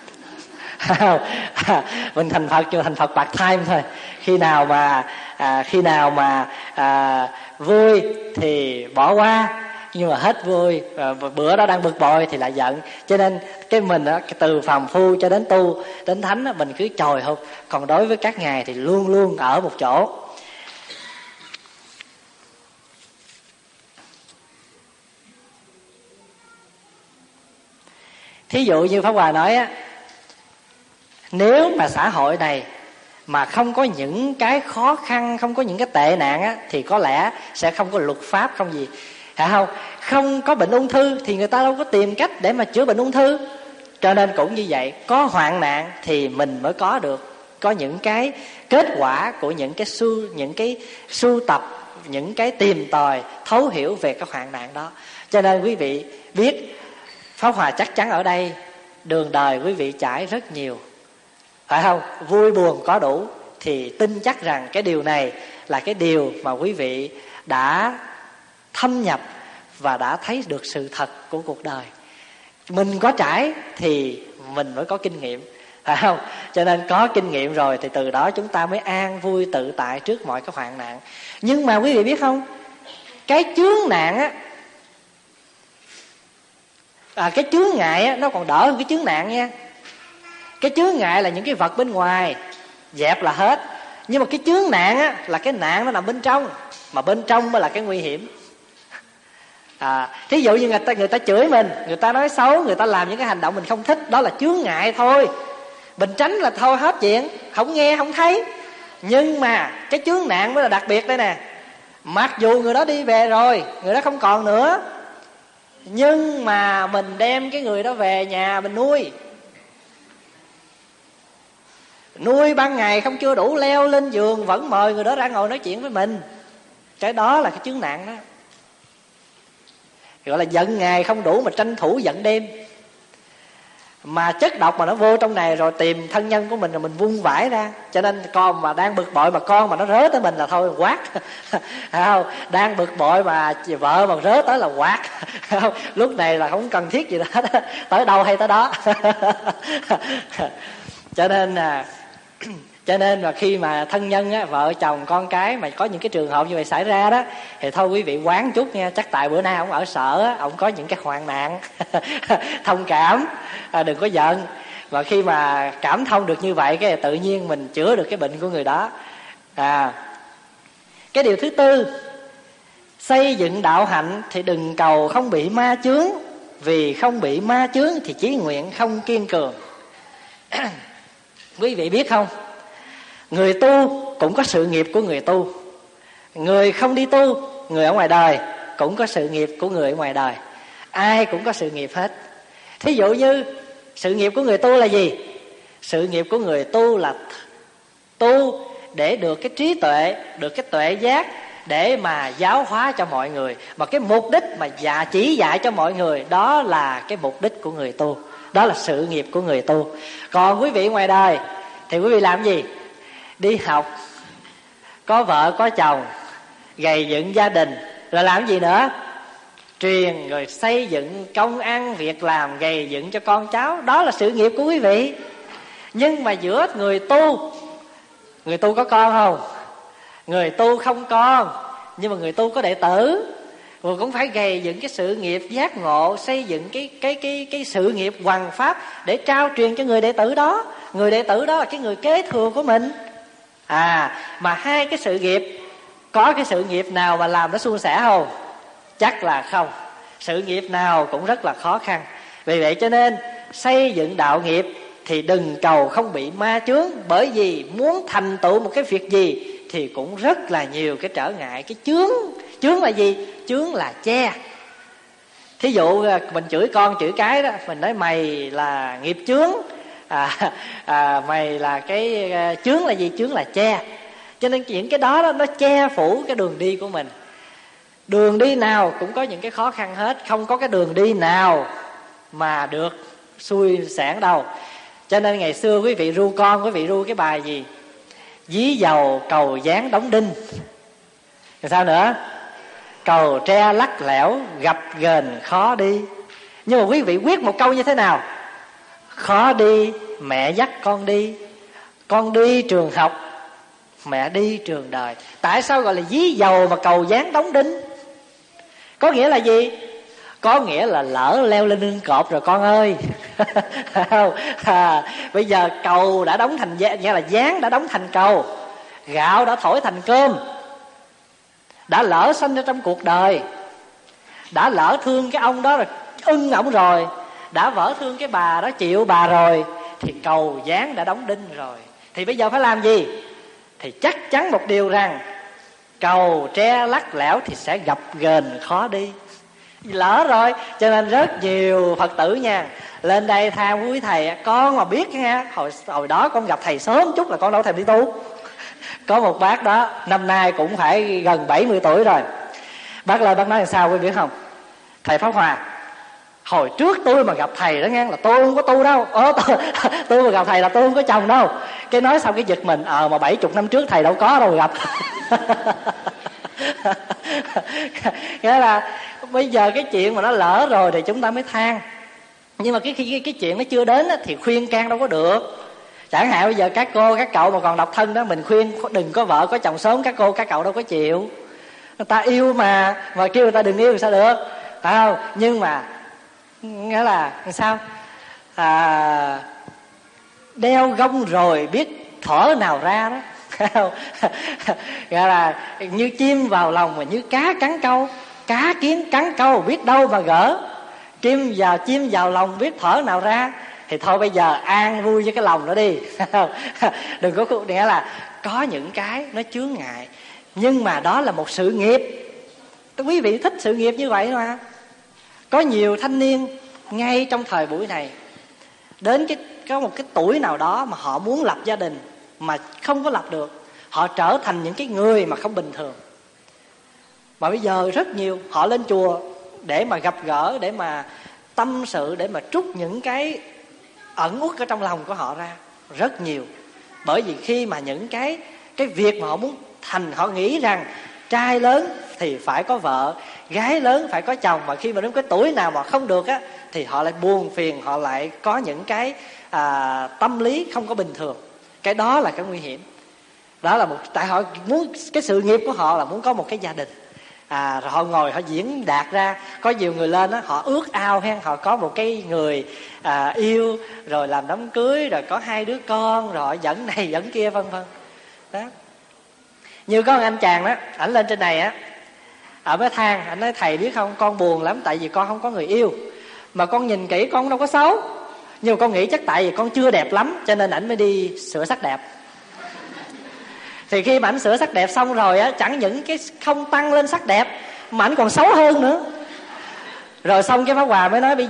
Mình thành Phật nhưng mà thành Phật part time thôi. Khi nào mà vui thì bỏ qua, nhưng mà hết vui, bữa đó đang bực bội thì lại giận. Cho nên cái mình á, từ phàm phu cho đến tu đến thánh á, mình cứ trồi hụt. Còn đối với các ngài thì luôn luôn ở một chỗ. Thí dụ như Pháp Hòa nói á, nếu mà xã hội này mà không có những cái khó khăn, không có những cái tệ nạn á, thì có lẽ sẽ không có luật pháp, không gì. Phải không? Không có bệnh ung thư thì người ta đâu có tìm cách để mà chữa bệnh ung thư. Cho nên cũng như vậy, có hoạn nạn thì mình mới có được, có những cái kết quả của những cái sưu tập, những cái tìm tòi, thấu hiểu về cái hoạn nạn đó. Cho nên quý vị biết, Pháp Hòa chắc chắn ở đây đường đời quý vị trải rất nhiều, phải không? Vui buồn có đủ. Thì tin chắc rằng cái điều này là cái điều mà quý vị đã thâm nhập và đã thấy được sự thật của cuộc đời. Mình có trải thì mình mới có kinh nghiệm, phải không? Cho nên có kinh nghiệm rồi thì từ đó chúng ta mới an vui tự tại trước mọi cái hoạn nạn. Nhưng mà quý vị biết không, cái chướng nạn á, cái chướng ngại á, nó còn đỡ hơn cái chướng nạn nha. Cái chướng ngại là những cái vật bên ngoài, dẹp là hết. Nhưng mà cái chướng nạn á, là cái nạn nó nằm bên trong, mà bên trong mới là cái nguy hiểm. Thí dụ như người ta chửi mình, người ta nói xấu, người ta làm những cái hành động mình không thích, đó là chướng ngại thôi. Mình tránh là thôi, hết chuyện, không nghe không thấy. Nhưng mà cái chướng nạn mới là đặc biệt đây nè. Mặc dù người đó đi về rồi, người đó không còn nữa, nhưng mà mình đem cái người đó về nhà mình nuôi ban ngày không chưa đủ, leo lên giường vẫn mời người đó ra ngồi nói chuyện với mình. Cái đó là cái chướng nạn đó, gọi là giận ngày không đủ mà tranh thủ giận đêm. Mà chất độc mà nó vô trong này rồi tìm thân nhân của mình rồi mình vung vãi ra. Cho nên con mà đang bực bội mà con mà nó rớ tới mình là thôi quát. Không? Đang bực bội mà vợ mà rớ tới là quát. Không? Lúc này là không cần thiết gì đó, tới đâu hay tới đó. Cho nên mà khi mà thân nhân á, vợ chồng con cái mà có những cái trường hợp như vậy xảy ra đó, thì thôi quý vị quán chút nha. Chắc tại bữa nay ông ở sở á, ông có những cái hoạn nạn. Thông cảm, đừng có giận. Và khi mà cảm thông được như vậy, cái tự nhiên mình chữa được cái bệnh của người đó. Cái điều thứ tư, xây dựng đạo hạnh thì đừng cầu không bị ma chướng, vì không bị ma chướng thì chí nguyện không kiên cường. Quý vị biết không, người tu cũng có sự nghiệp của người tu, người không đi tu, người ở ngoài đời cũng có sự nghiệp của người ở ngoài đời. Ai cũng có sự nghiệp hết. Thí dụ như sự nghiệp của người tu là gì? Sự nghiệp của người tu là tu để được cái trí tuệ, được cái tuệ giác, để mà giáo hóa cho mọi người. Mà cái mục đích mà chỉ dạy cho mọi người, đó là cái mục đích của người tu, đó là sự nghiệp của người tu. Còn quý vị ngoài đời thì quý vị làm gì? Đi học, có vợ có chồng, gầy dựng gia đình, rồi làm gì nữa? Truyền rồi xây dựng công ăn việc làm, gầy dựng cho con cháu. Đó là sự nghiệp của quý vị. Nhưng mà giữa người tu có con không? Người tu không con, nhưng mà người tu có đệ tử, rồi cũng phải gầy dựng cái sự nghiệp giác ngộ, xây dựng cái sự nghiệp hoằng pháp để trao truyền cho người đệ tử đó. Người đệ tử đó là cái người kế thừa của mình. Mà hai cái sự nghiệp, có cái sự nghiệp nào mà làm nó suôn sẻ không? Chắc là không. Sự nghiệp nào cũng rất là khó khăn. Vì vậy cho nên xây dựng đạo nghiệp thì đừng cầu không bị ma chướng. Bởi vì muốn thành tựu một cái việc gì thì cũng rất là nhiều cái trở ngại. Cái chướng là gì? Chướng là che. Thí dụ mình chửi con chửi cái đó, mình nói mày là nghiệp chướng, mày là cái chướng là gì? Chướng là che. Cho nên những cái đó nó che phủ cái đường đi của mình. Đường đi nào cũng có những cái khó khăn hết, không có cái đường đi nào mà được xui xẻn đâu. Cho nên ngày xưa quý vị ru con, quý vị ru cái bài gì? Dí dầu cầu dán đóng đinh. Rồi sao nữa? Cầu tre lắc lẻo gặp ghềnh khó đi. Nhưng mà quý vị quyết một câu như thế nào? Khó đi mẹ dắt con đi, con đi trường học, mẹ đi trường đời. Tại sao gọi là dí dầu mà cầu dán đóng đinh? Có nghĩa là gì? Có nghĩa là lỡ leo lên nương cọp rồi con ơi. Bây giờ cầu đã đóng thành nghĩa là gián đã đóng thành cầu, gạo đã thổi thành cơm. Đã lỡ sanh ra trong cuộc đời, đã lỡ thương cái ông đó rồi ưng ổng rồi, đã vỡ thương cái bà đó chịu bà rồi, thì cầu gián đã đóng đinh rồi. Thì bây giờ phải làm gì? Thì chắc chắn một điều rằng cầu tre lắc lẻo thì sẽ gập ghềnh khó đi. Lỡ rồi, cho nên rất nhiều Phật tử nha lên đây than quý thầy, con mà biết nha, hồi đó con gặp thầy sớm chút là con đâu thèm đi tu. Có một bác đó năm nay cũng phải gần 70 tuổi rồi. Bác lên bác nói làm sao quý biết không? Thầy Pháp Hòa, hồi trước tôi mà gặp thầy đó nghe là tôi không có tu đâu. Tôi mà gặp thầy là tôi không có chồng đâu. Cái nói xong cái giật mình, mà 70 năm trước thầy đâu có đâu gặp. Nghĩa là bây giờ cái chuyện mà nó lỡ rồi thì chúng ta mới than. Nhưng mà cái chuyện nó chưa đến thì khuyên can đâu có được. Chẳng hạn bây giờ các cô các cậu mà còn độc thân đó, mình khuyên đừng có vợ có chồng sớm, các cô các cậu đâu có chịu. Người ta yêu mà kêu người ta đừng yêu thì sao được, phải không? Nhưng mà nghĩa là sao? Đeo gông rồi biết thở nào ra đó. Gọi là như chim vào lòng mà như cá cắn câu, cá kiến cắn câu biết đâu mà gỡ. Chim vào lòng biết thở nào ra. Thì thôi bây giờ an vui với cái lòng đó đi. Đừng có nghĩa là có những cái nó chướng ngại, nhưng mà đó là một sự nghiệp. Quý vị thích sự nghiệp như vậy mà. Có nhiều thanh niên ngay trong thời buổi này đến có một cái tuổi nào đó mà họ muốn lập gia đình mà không có lập được. Họ trở thành những cái người mà không bình thường. Mà bây giờ rất nhiều họ lên chùa để mà gặp gỡ, để mà tâm sự, để mà trút những cái ẩn uất ở trong lòng của họ ra. Rất nhiều. Bởi vì khi mà những cái việc mà họ muốn thành, họ nghĩ rằng trai lớn thì phải có vợ, gái lớn phải có chồng. Mà khi mà đến cái tuổi nào mà không được á, thì họ lại buồn phiền, họ lại có những cái tâm lý không có bình thường. Cái đó là cái nguy hiểm. Đó là tại họ muốn, cái sự nghiệp của họ là muốn có một cái gia đình. Rồi họ ngồi họ diễn đạt ra. Có nhiều người lên đó, họ ước ao ha, họ có một cái người yêu, rồi làm đám cưới, rồi có 2 đứa con, rồi họ dẫn này dẫn kia vân vân. Đó. Như có một anh chàng đó, ảnh lên trên này á, ở mới than, ảnh nói thầy biết không, con buồn lắm tại vì con không có người yêu. Mà con nhìn kỹ con đâu có xấu, nhưng mà con nghĩ chắc tại vì con chưa đẹp lắm, cho nên ảnh mới đi sửa sắc đẹp. Thì khi mà ảnh sửa sắc đẹp xong rồi á, chẳng những cái không tăng lên sắc đẹp mà ảnh còn xấu hơn nữa. Rồi xong cái Pháp Hòa mới nói bây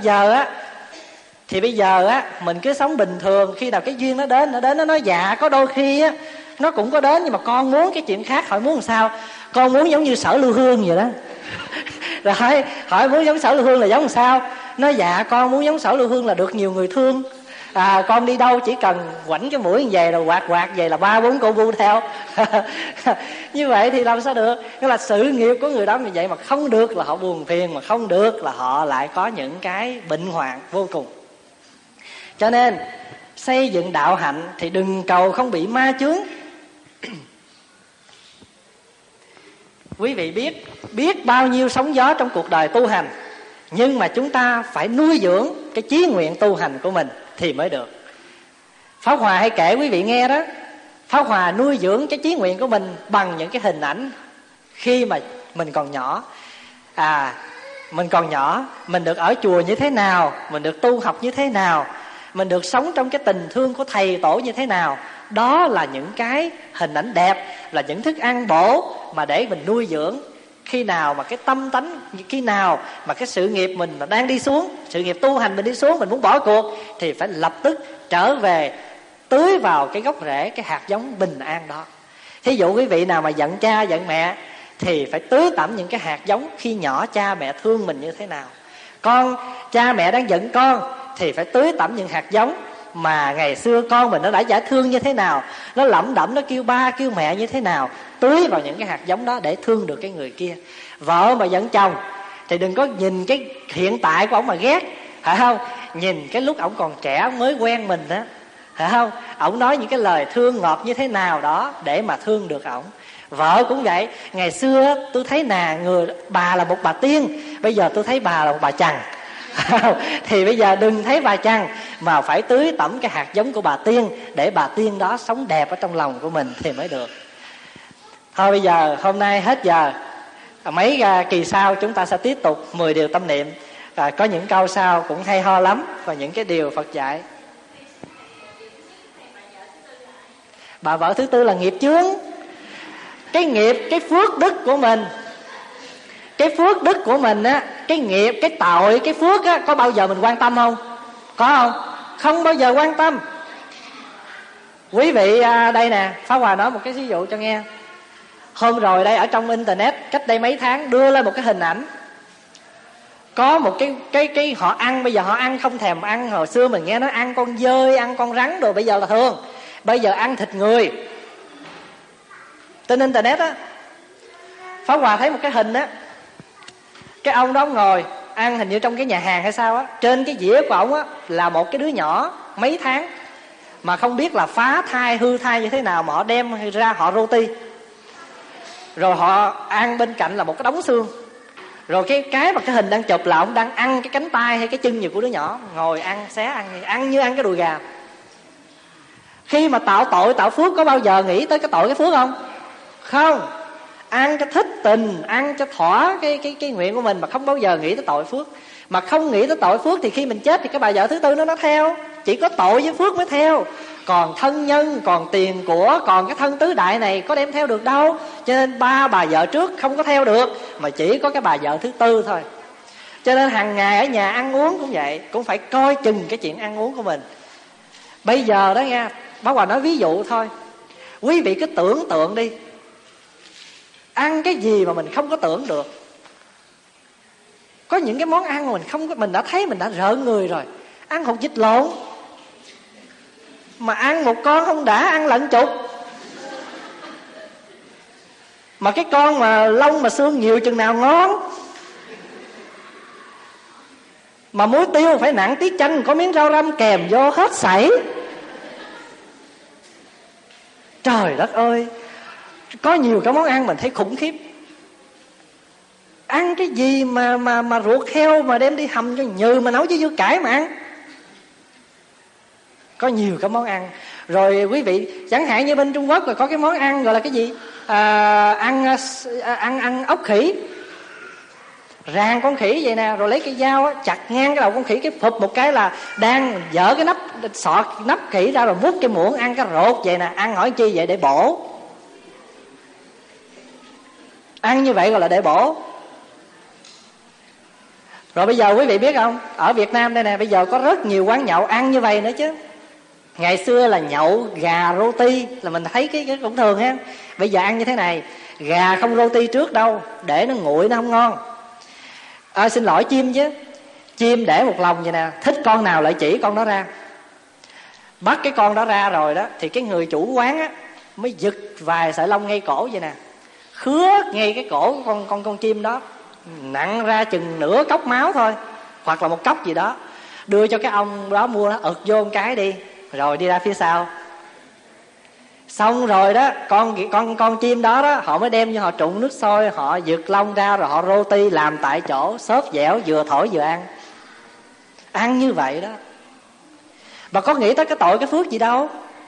giờ á mình cứ sống bình thường, khi nào cái duyên nó đến nó nói dạ có đôi khi á nó cũng có đến, nhưng mà con muốn cái chuyện khác. Hỏi muốn làm sao? Con muốn giống như Sở Lưu Hương vậy đó. Rồi hỏi muốn giống Sở Lưu Hương là giống làm sao? Nói dạ con muốn giống Sở Lưu Hương là được nhiều người thương. Con đi đâu chỉ cần quảnh cái mũi như vậy rồi quạt vậy là 3-4 cô bu theo. Như vậy thì làm sao được? Nghĩa là sự nghiệp của người đó như vậy mà không được là họ buồn phiền, mà không được là họ lại có những cái bệnh hoạn vô cùng. Cho nên xây dựng đạo hạnh thì đừng cầu không bị ma chướng. Quý vị biết bao nhiêu sóng gió trong cuộc đời tu hành, nhưng mà chúng ta phải nuôi dưỡng cái chí nguyện tu hành của mình thì mới được. Pháp Hòa hay kể quý vị nghe đó, Pháp Hòa nuôi dưỡng cái chí nguyện của mình bằng những cái hình ảnh khi mà mình còn nhỏ. Mình còn nhỏ, mình được ở chùa như thế nào, mình được tu học như thế nào, mình được sống trong cái tình thương của thầy tổ như thế nào. Đó là những cái hình ảnh đẹp, là những thức ăn bổ mà để mình nuôi dưỡng. Khi nào mà cái tâm tánh, khi nào mà cái sự nghiệp mình mà đang đi xuống, sự nghiệp tu hành mình đi xuống, mình muốn bỏ cuộc, thì phải lập tức trở về tưới vào cái gốc rễ, cái hạt giống bình an đó. Thí dụ quý vị nào mà giận cha giận mẹ thì phải tưới tẩm những cái hạt giống khi nhỏ cha mẹ thương mình như thế nào. Cha mẹ đang giận con thì phải tưới tẩm những hạt giống mà ngày xưa con mình nó đã giải thương như thế nào, nó lẩm đẩm, nó kêu ba kêu mẹ như thế nào. Tưới vào những cái hạt giống đó để thương được cái người kia. Vợ mà giận chồng thì đừng có nhìn cái hiện tại của ổng mà ghét, phải không? Nhìn cái lúc ổng còn trẻ, ổng mới quen mình đó, phải không? Ổng nói những cái lời thương ngọt như thế nào đó để mà thương được ổng. Vợ cũng vậy. Ngày xưa tôi thấy bà là một bà tiên, bây giờ tôi thấy bà là một bà chằn. Thì bây giờ đừng thấy bà chằn, mà phải tưới tẩm cái hạt giống của bà tiên, để bà tiên đó sống đẹp ở trong lòng của mình thì mới được. Thôi bây giờ hôm nay hết giờ, mấy kỳ sau chúng ta sẽ tiếp tục 10 điều tâm niệm. Có những câu sau cũng hay ho lắm, và những cái điều Phật dạy. Bà vợ thứ tư là nghiệp chướng. Cái nghiệp, cái phước đức của mình, cái phước đức của mình á, cái nghiệp, cái tội, cái phước á, có bao giờ mình quan tâm không? Có không? Không bao giờ quan tâm. Quý vị đây nè, Pháp Hòa nói một cái ví dụ cho nghe. Hôm rồi đây ở trong internet, cách đây mấy tháng đưa lên một cái hình ảnh. Có một cái họ ăn, bây giờ họ ăn không thèm ăn. Hồi xưa mình nghe nói ăn con dơi, ăn con rắn rồi, bây giờ là thường. Bây giờ ăn thịt người. Trên internet á, Pháp Hòa thấy một cái hình á, cái ông đó ngồi ăn hình như trong cái nhà hàng hay sao á. Trên cái dĩa của ông á là một cái đứa nhỏ mấy tháng, mà không biết là phá thai, hư thai như thế nào, mà họ đem ra họ roti. Rồi họ ăn bên cạnh là một cái đống xương. Rồi cái mà cái hình đang chụp là ông đang ăn cái cánh tay hay cái chân gì của đứa nhỏ. Ngồi ăn, xé ăn như ăn cái đùi gà. Khi mà tạo tội tạo phước có bao giờ nghĩ tới cái tội cái phước không? Không. Ăn cho thích tình, ăn cho thỏa cái nguyện của mình, mà không bao giờ nghĩ tới tội phước. Mà không nghĩ tới tội phước thì khi mình chết thì cái bà vợ thứ tư nó theo. Chỉ có tội với phước mới theo. Còn thân nhân, còn tiền của, còn cái thân tứ đại này có đem theo được đâu. Cho nên 3 bà vợ trước không có theo được, mà chỉ có cái bà vợ thứ tư thôi. Cho nên hàng ngày ở nhà ăn uống cũng vậy, cũng phải coi chừng cái chuyện ăn uống của mình. Bây giờ đó nha, Bác Hòa nói ví dụ thôi. Quý vị cứ tưởng tượng đi, ăn cái gì mà mình không có tưởng được. Có những cái món ăn mà mình đã thấy mình đã rợn người rồi. Ăn hột vịt lộn, mà ăn một con không đã, ăn lận chục. Mà cái con mà lông mà xương nhiều chừng nào ngon. Mà muối tiêu phải nặng tí chanh, có miếng rau răm kèm vô hết sảy. Trời đất ơi, có nhiều cái món ăn mình thấy khủng khiếp. Ăn cái gì mà ruột heo mà đem đi hầm cho nhừ, mà nấu với dưa cải mà ăn. Có nhiều cái món ăn. Rồi quý vị, chẳng hạn như bên Trung Quốc là có cái món ăn gọi là cái gì? Ăn ốc khỉ. Rang con khỉ vậy nè, rồi lấy cái dao á, chặt ngang cái đầu con khỉ, cái phụp một cái là đang dở cái nắp, sọt nắp khỉ ra rồi múc cái muỗng ăn cái rột vậy nè. Ăn hỏi chi vậy? Để bổ. Ăn như vậy gọi là để bổ. Rồi bây giờ quý vị biết không, ở Việt Nam đây nè, bây giờ có rất nhiều quán nhậu ăn như vậy nữa chứ. Ngày xưa là nhậu gà roti là mình thấy cái cũng thường ha. Bây giờ ăn như thế này, gà không roti trước đâu, để nó nguội nó không ngon. Xin lỗi chim chứ. Chim để một lòng vậy nè, thích con nào lại chỉ con đó ra. Bắt cái con đó ra rồi đó, thì cái người chủ quán á mới giật vài sợi lông ngay cổ vậy nè, khứa ngay cái cổ của con chim đó, nặng ra chừng nửa cốc máu thôi, hoặc là một cốc gì đó. Đưa cho cái ông đó mua nó, ực vô một cái đi, rồi đi ra phía sau. Xong rồi đó, con chim đó họ mới đem cho họ trụng nước sôi, họ giật lông ra rồi họ roti làm tại chỗ, xốp dẻo, vừa thổi vừa ăn. Ăn như vậy đó. Mà có nghĩ tới cái tội cái phước gì đâu.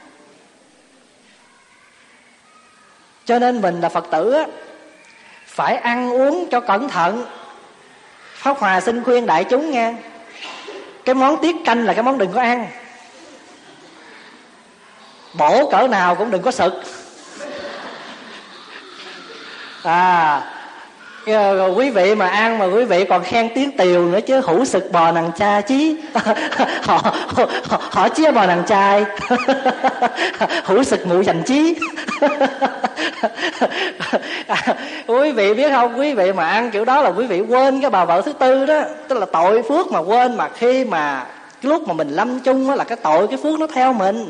Cho nên mình là Phật tử á, phải ăn uống cho cẩn thận. Pháp Hòa xin khuyên đại chúng nghe, cái món tiết canh là cái món đừng có ăn. Bổ cỡ nào cũng đừng có sực. Quý vị mà ăn mà quý vị còn khen tiếng Tiều nữa chứ, hủ sực bò nằng cha chí. Họ chia bò nằng chai. Hủ sực mụ dành chí. Quý vị biết không, quý vị mà ăn kiểu đó là quý vị quên cái bà vợ thứ tư đó. Tức là tội phước mà quên, mà khi mà cái lúc mà mình lâm chung là cái tội cái phước nó theo mình.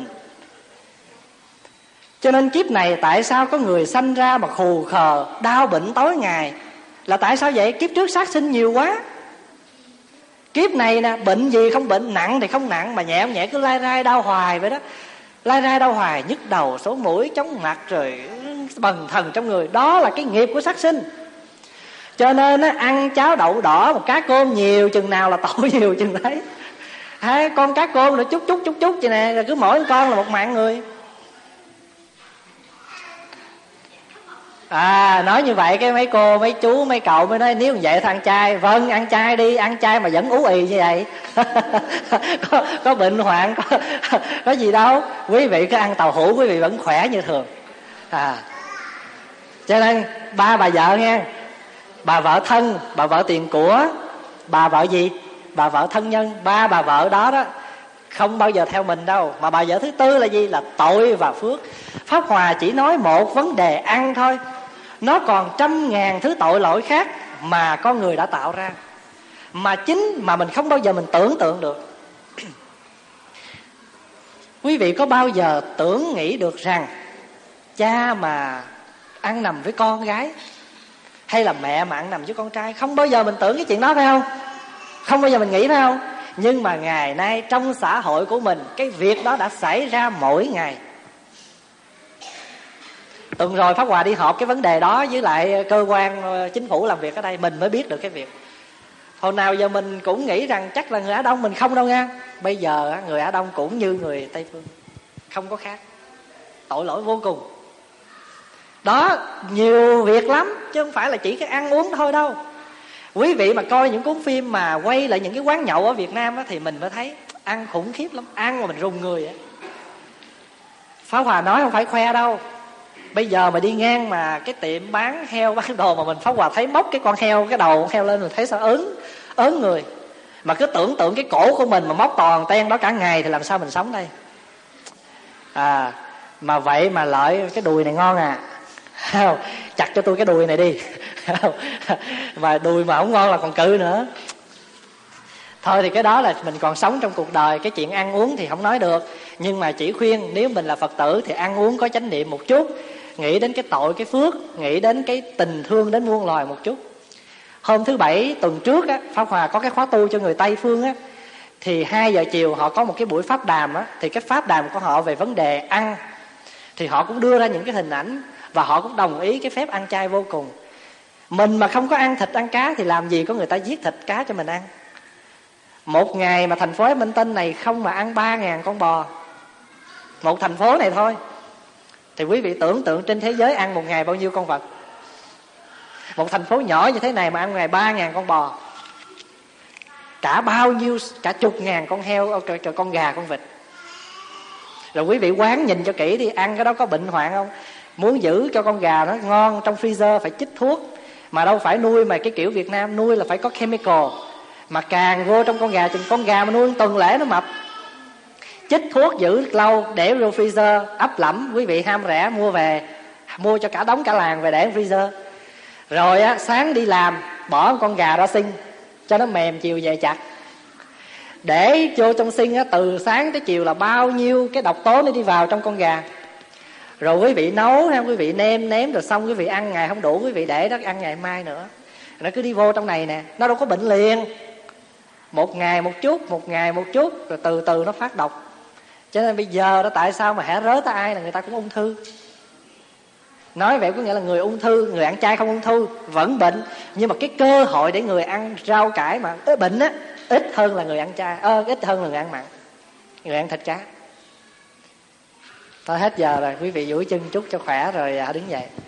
Cho nên kiếp này tại sao có người sanh ra mà khù khờ, đau bệnh tối ngày? Là tại sao vậy? Kiếp trước sát sinh nhiều quá. Kiếp này nè, bệnh gì không bệnh, nặng thì không nặng, mà nhẹ không nhẹ cứ lai rai đau hoài vậy đó. Lai rai đau hoài, nhức đầu, sổ mũi, chóng mặt, rồi bần thần trong người. Đó là cái nghiệp của sát sinh. Cho nên á, ăn cháo đậu đỏ một cá cơm nhiều chừng nào là tội nhiều chừng đấy. Con cá cơm nữa chút vậy nè, rồi cứ mỗi con là một mạng người. Nói như vậy cái mấy cô, mấy chú, mấy cậu mới nói nếu như vậy thì ăn chay. Vâng, ăn chay đi, ăn chay mà vẫn ú ì như vậy. có bệnh hoạn, có gì đâu. Quý vị cứ ăn tàu hũ, quý vị vẫn khỏe như thường. Cho nên ba bà vợ nghe, bà vợ thân, bà vợ tiền của, bà vợ gì? Bà vợ thân nhân. Ba bà vợ đó đó không bao giờ theo mình đâu. Mà bà vợ thứ tư là gì? Là tội và phước. Pháp Hòa chỉ nói một vấn đề ăn thôi, nó còn trăm ngàn thứ tội lỗi khác mà con người đã tạo ra, mà mình không bao giờ mình tưởng tượng được. Quý vị có bao giờ tưởng nghĩ được rằng cha mà ăn nằm với con gái, hay là mẹ mà ăn nằm với con trai? Không bao giờ mình tưởng cái chuyện đó, phải không? Không bao giờ mình nghĩ, phải không? Nhưng mà ngày nay trong xã hội của mình, cái việc đó đã xảy ra mỗi ngày. Tuần rồi Pháp Hòa đi họp cái vấn đề đó với lại cơ quan chính phủ làm việc ở đây, mình mới biết được cái việc. Hồi nào giờ mình cũng nghĩ rằng chắc là người Á Đông, mình không đâu nha. Bây giờ người Á Đông cũng như người Tây Phương, không có khác. Tội lỗi vô cùng. Đó, nhiều việc lắm, chứ không phải là chỉ cái ăn uống thôi đâu. Quý vị mà coi những cuốn phim mà quay lại những cái quán nhậu ở Việt Nam á, thì mình mới thấy ăn khủng khiếp lắm, ăn mà mình rùng người á. Pháp Hòa nói không phải khoe đâu. Bây giờ mà đi ngang mà cái tiệm bán heo, bán đồ mà mình Pháp Hòa thấy móc cái con heo, cái đầu con heo lên, mình thấy sao ớn người. Mà cứ tưởng tượng cái cổ của mình mà móc toàn ten đó cả ngày thì làm sao mình sống đây. Mà vậy mà lợi cái đùi này ngon à. Chặt cho tôi cái đùi này đi. Mà đùi mà không ngon là còn cự nữa. Thôi thì cái đó là mình còn sống trong cuộc đời. Cái chuyện ăn uống thì không nói được, nhưng mà chỉ khuyên nếu mình là Phật tử thì ăn uống có chánh niệm một chút, nghĩ đến cái tội cái phước, nghĩ đến cái tình thương đến muôn loài một chút. Hôm thứ Bảy tuần trước á, Pháp Hòa có cái khóa tu cho người Tây Phương á, thì 2 giờ chiều họ có một cái buổi pháp đàm á. Thì cái pháp đàm của họ về vấn đề ăn, thì họ cũng đưa ra những cái hình ảnh, và họ cũng đồng ý cái phép ăn chay vô cùng. Mình mà không có ăn thịt ăn cá thì làm gì có người ta giết thịt cá cho mình ăn. Một ngày mà thành phố Minh Tinh này không mà ăn 3.000 con bò, một thành phố này thôi, thì quý vị tưởng tượng trên thế giới ăn một ngày bao nhiêu con vật. Một thành phố nhỏ như thế này mà ăn ngày 3.000 con bò, cả bao nhiêu, cả chục ngàn con heo, con gà, con vịt. Rồi quý vị quán nhìn cho kỹ đi, ăn cái đó có bệnh hoạn không? Muốn giữ cho con gà nó ngon trong freezer phải chích thuốc, mà đâu phải nuôi mà cái kiểu Việt Nam nuôi là phải có chemical. Mà càng vô trong con gà, chừng con gà mà nuôi tuần lễ nó mập. Chích thuốc giữ lâu, để vô freezer ấp lẫm. Quý vị ham rẻ mua về, mua cho cả đống cả làng về để freezer. Rồi á, sáng đi làm bỏ con gà ra sinh cho nó mềm, chiều về chặt. Để vô trong sinh á, từ sáng tới chiều là bao nhiêu cái độc tố nó đi vào trong con gà. Rồi quý vị nấu ha, quý vị nêm rồi xong quý vị ăn ngày không đủ, quý vị để đó ăn ngày mai nữa. Nó cứ đi vô trong này nè, nó đâu có bệnh liền. Một ngày một chút, một ngày một chút, rồi từ từ nó phát độc. Cho nên bây giờ đó, tại sao mà hễ rớ tới ai là người ta cũng ung thư. Nói vậy có nghĩa là người ung thư, người ăn chay không ung thư, vẫn bệnh. Nhưng mà cái cơ hội để người ăn rau cải mà bệnh á, ít hơn là người ăn chay, ít hơn là người ăn mặn, người ăn thịt cá. Thôi hết giờ rồi, quý vị duỗi chân chút cho khỏe rồi đứng dậy.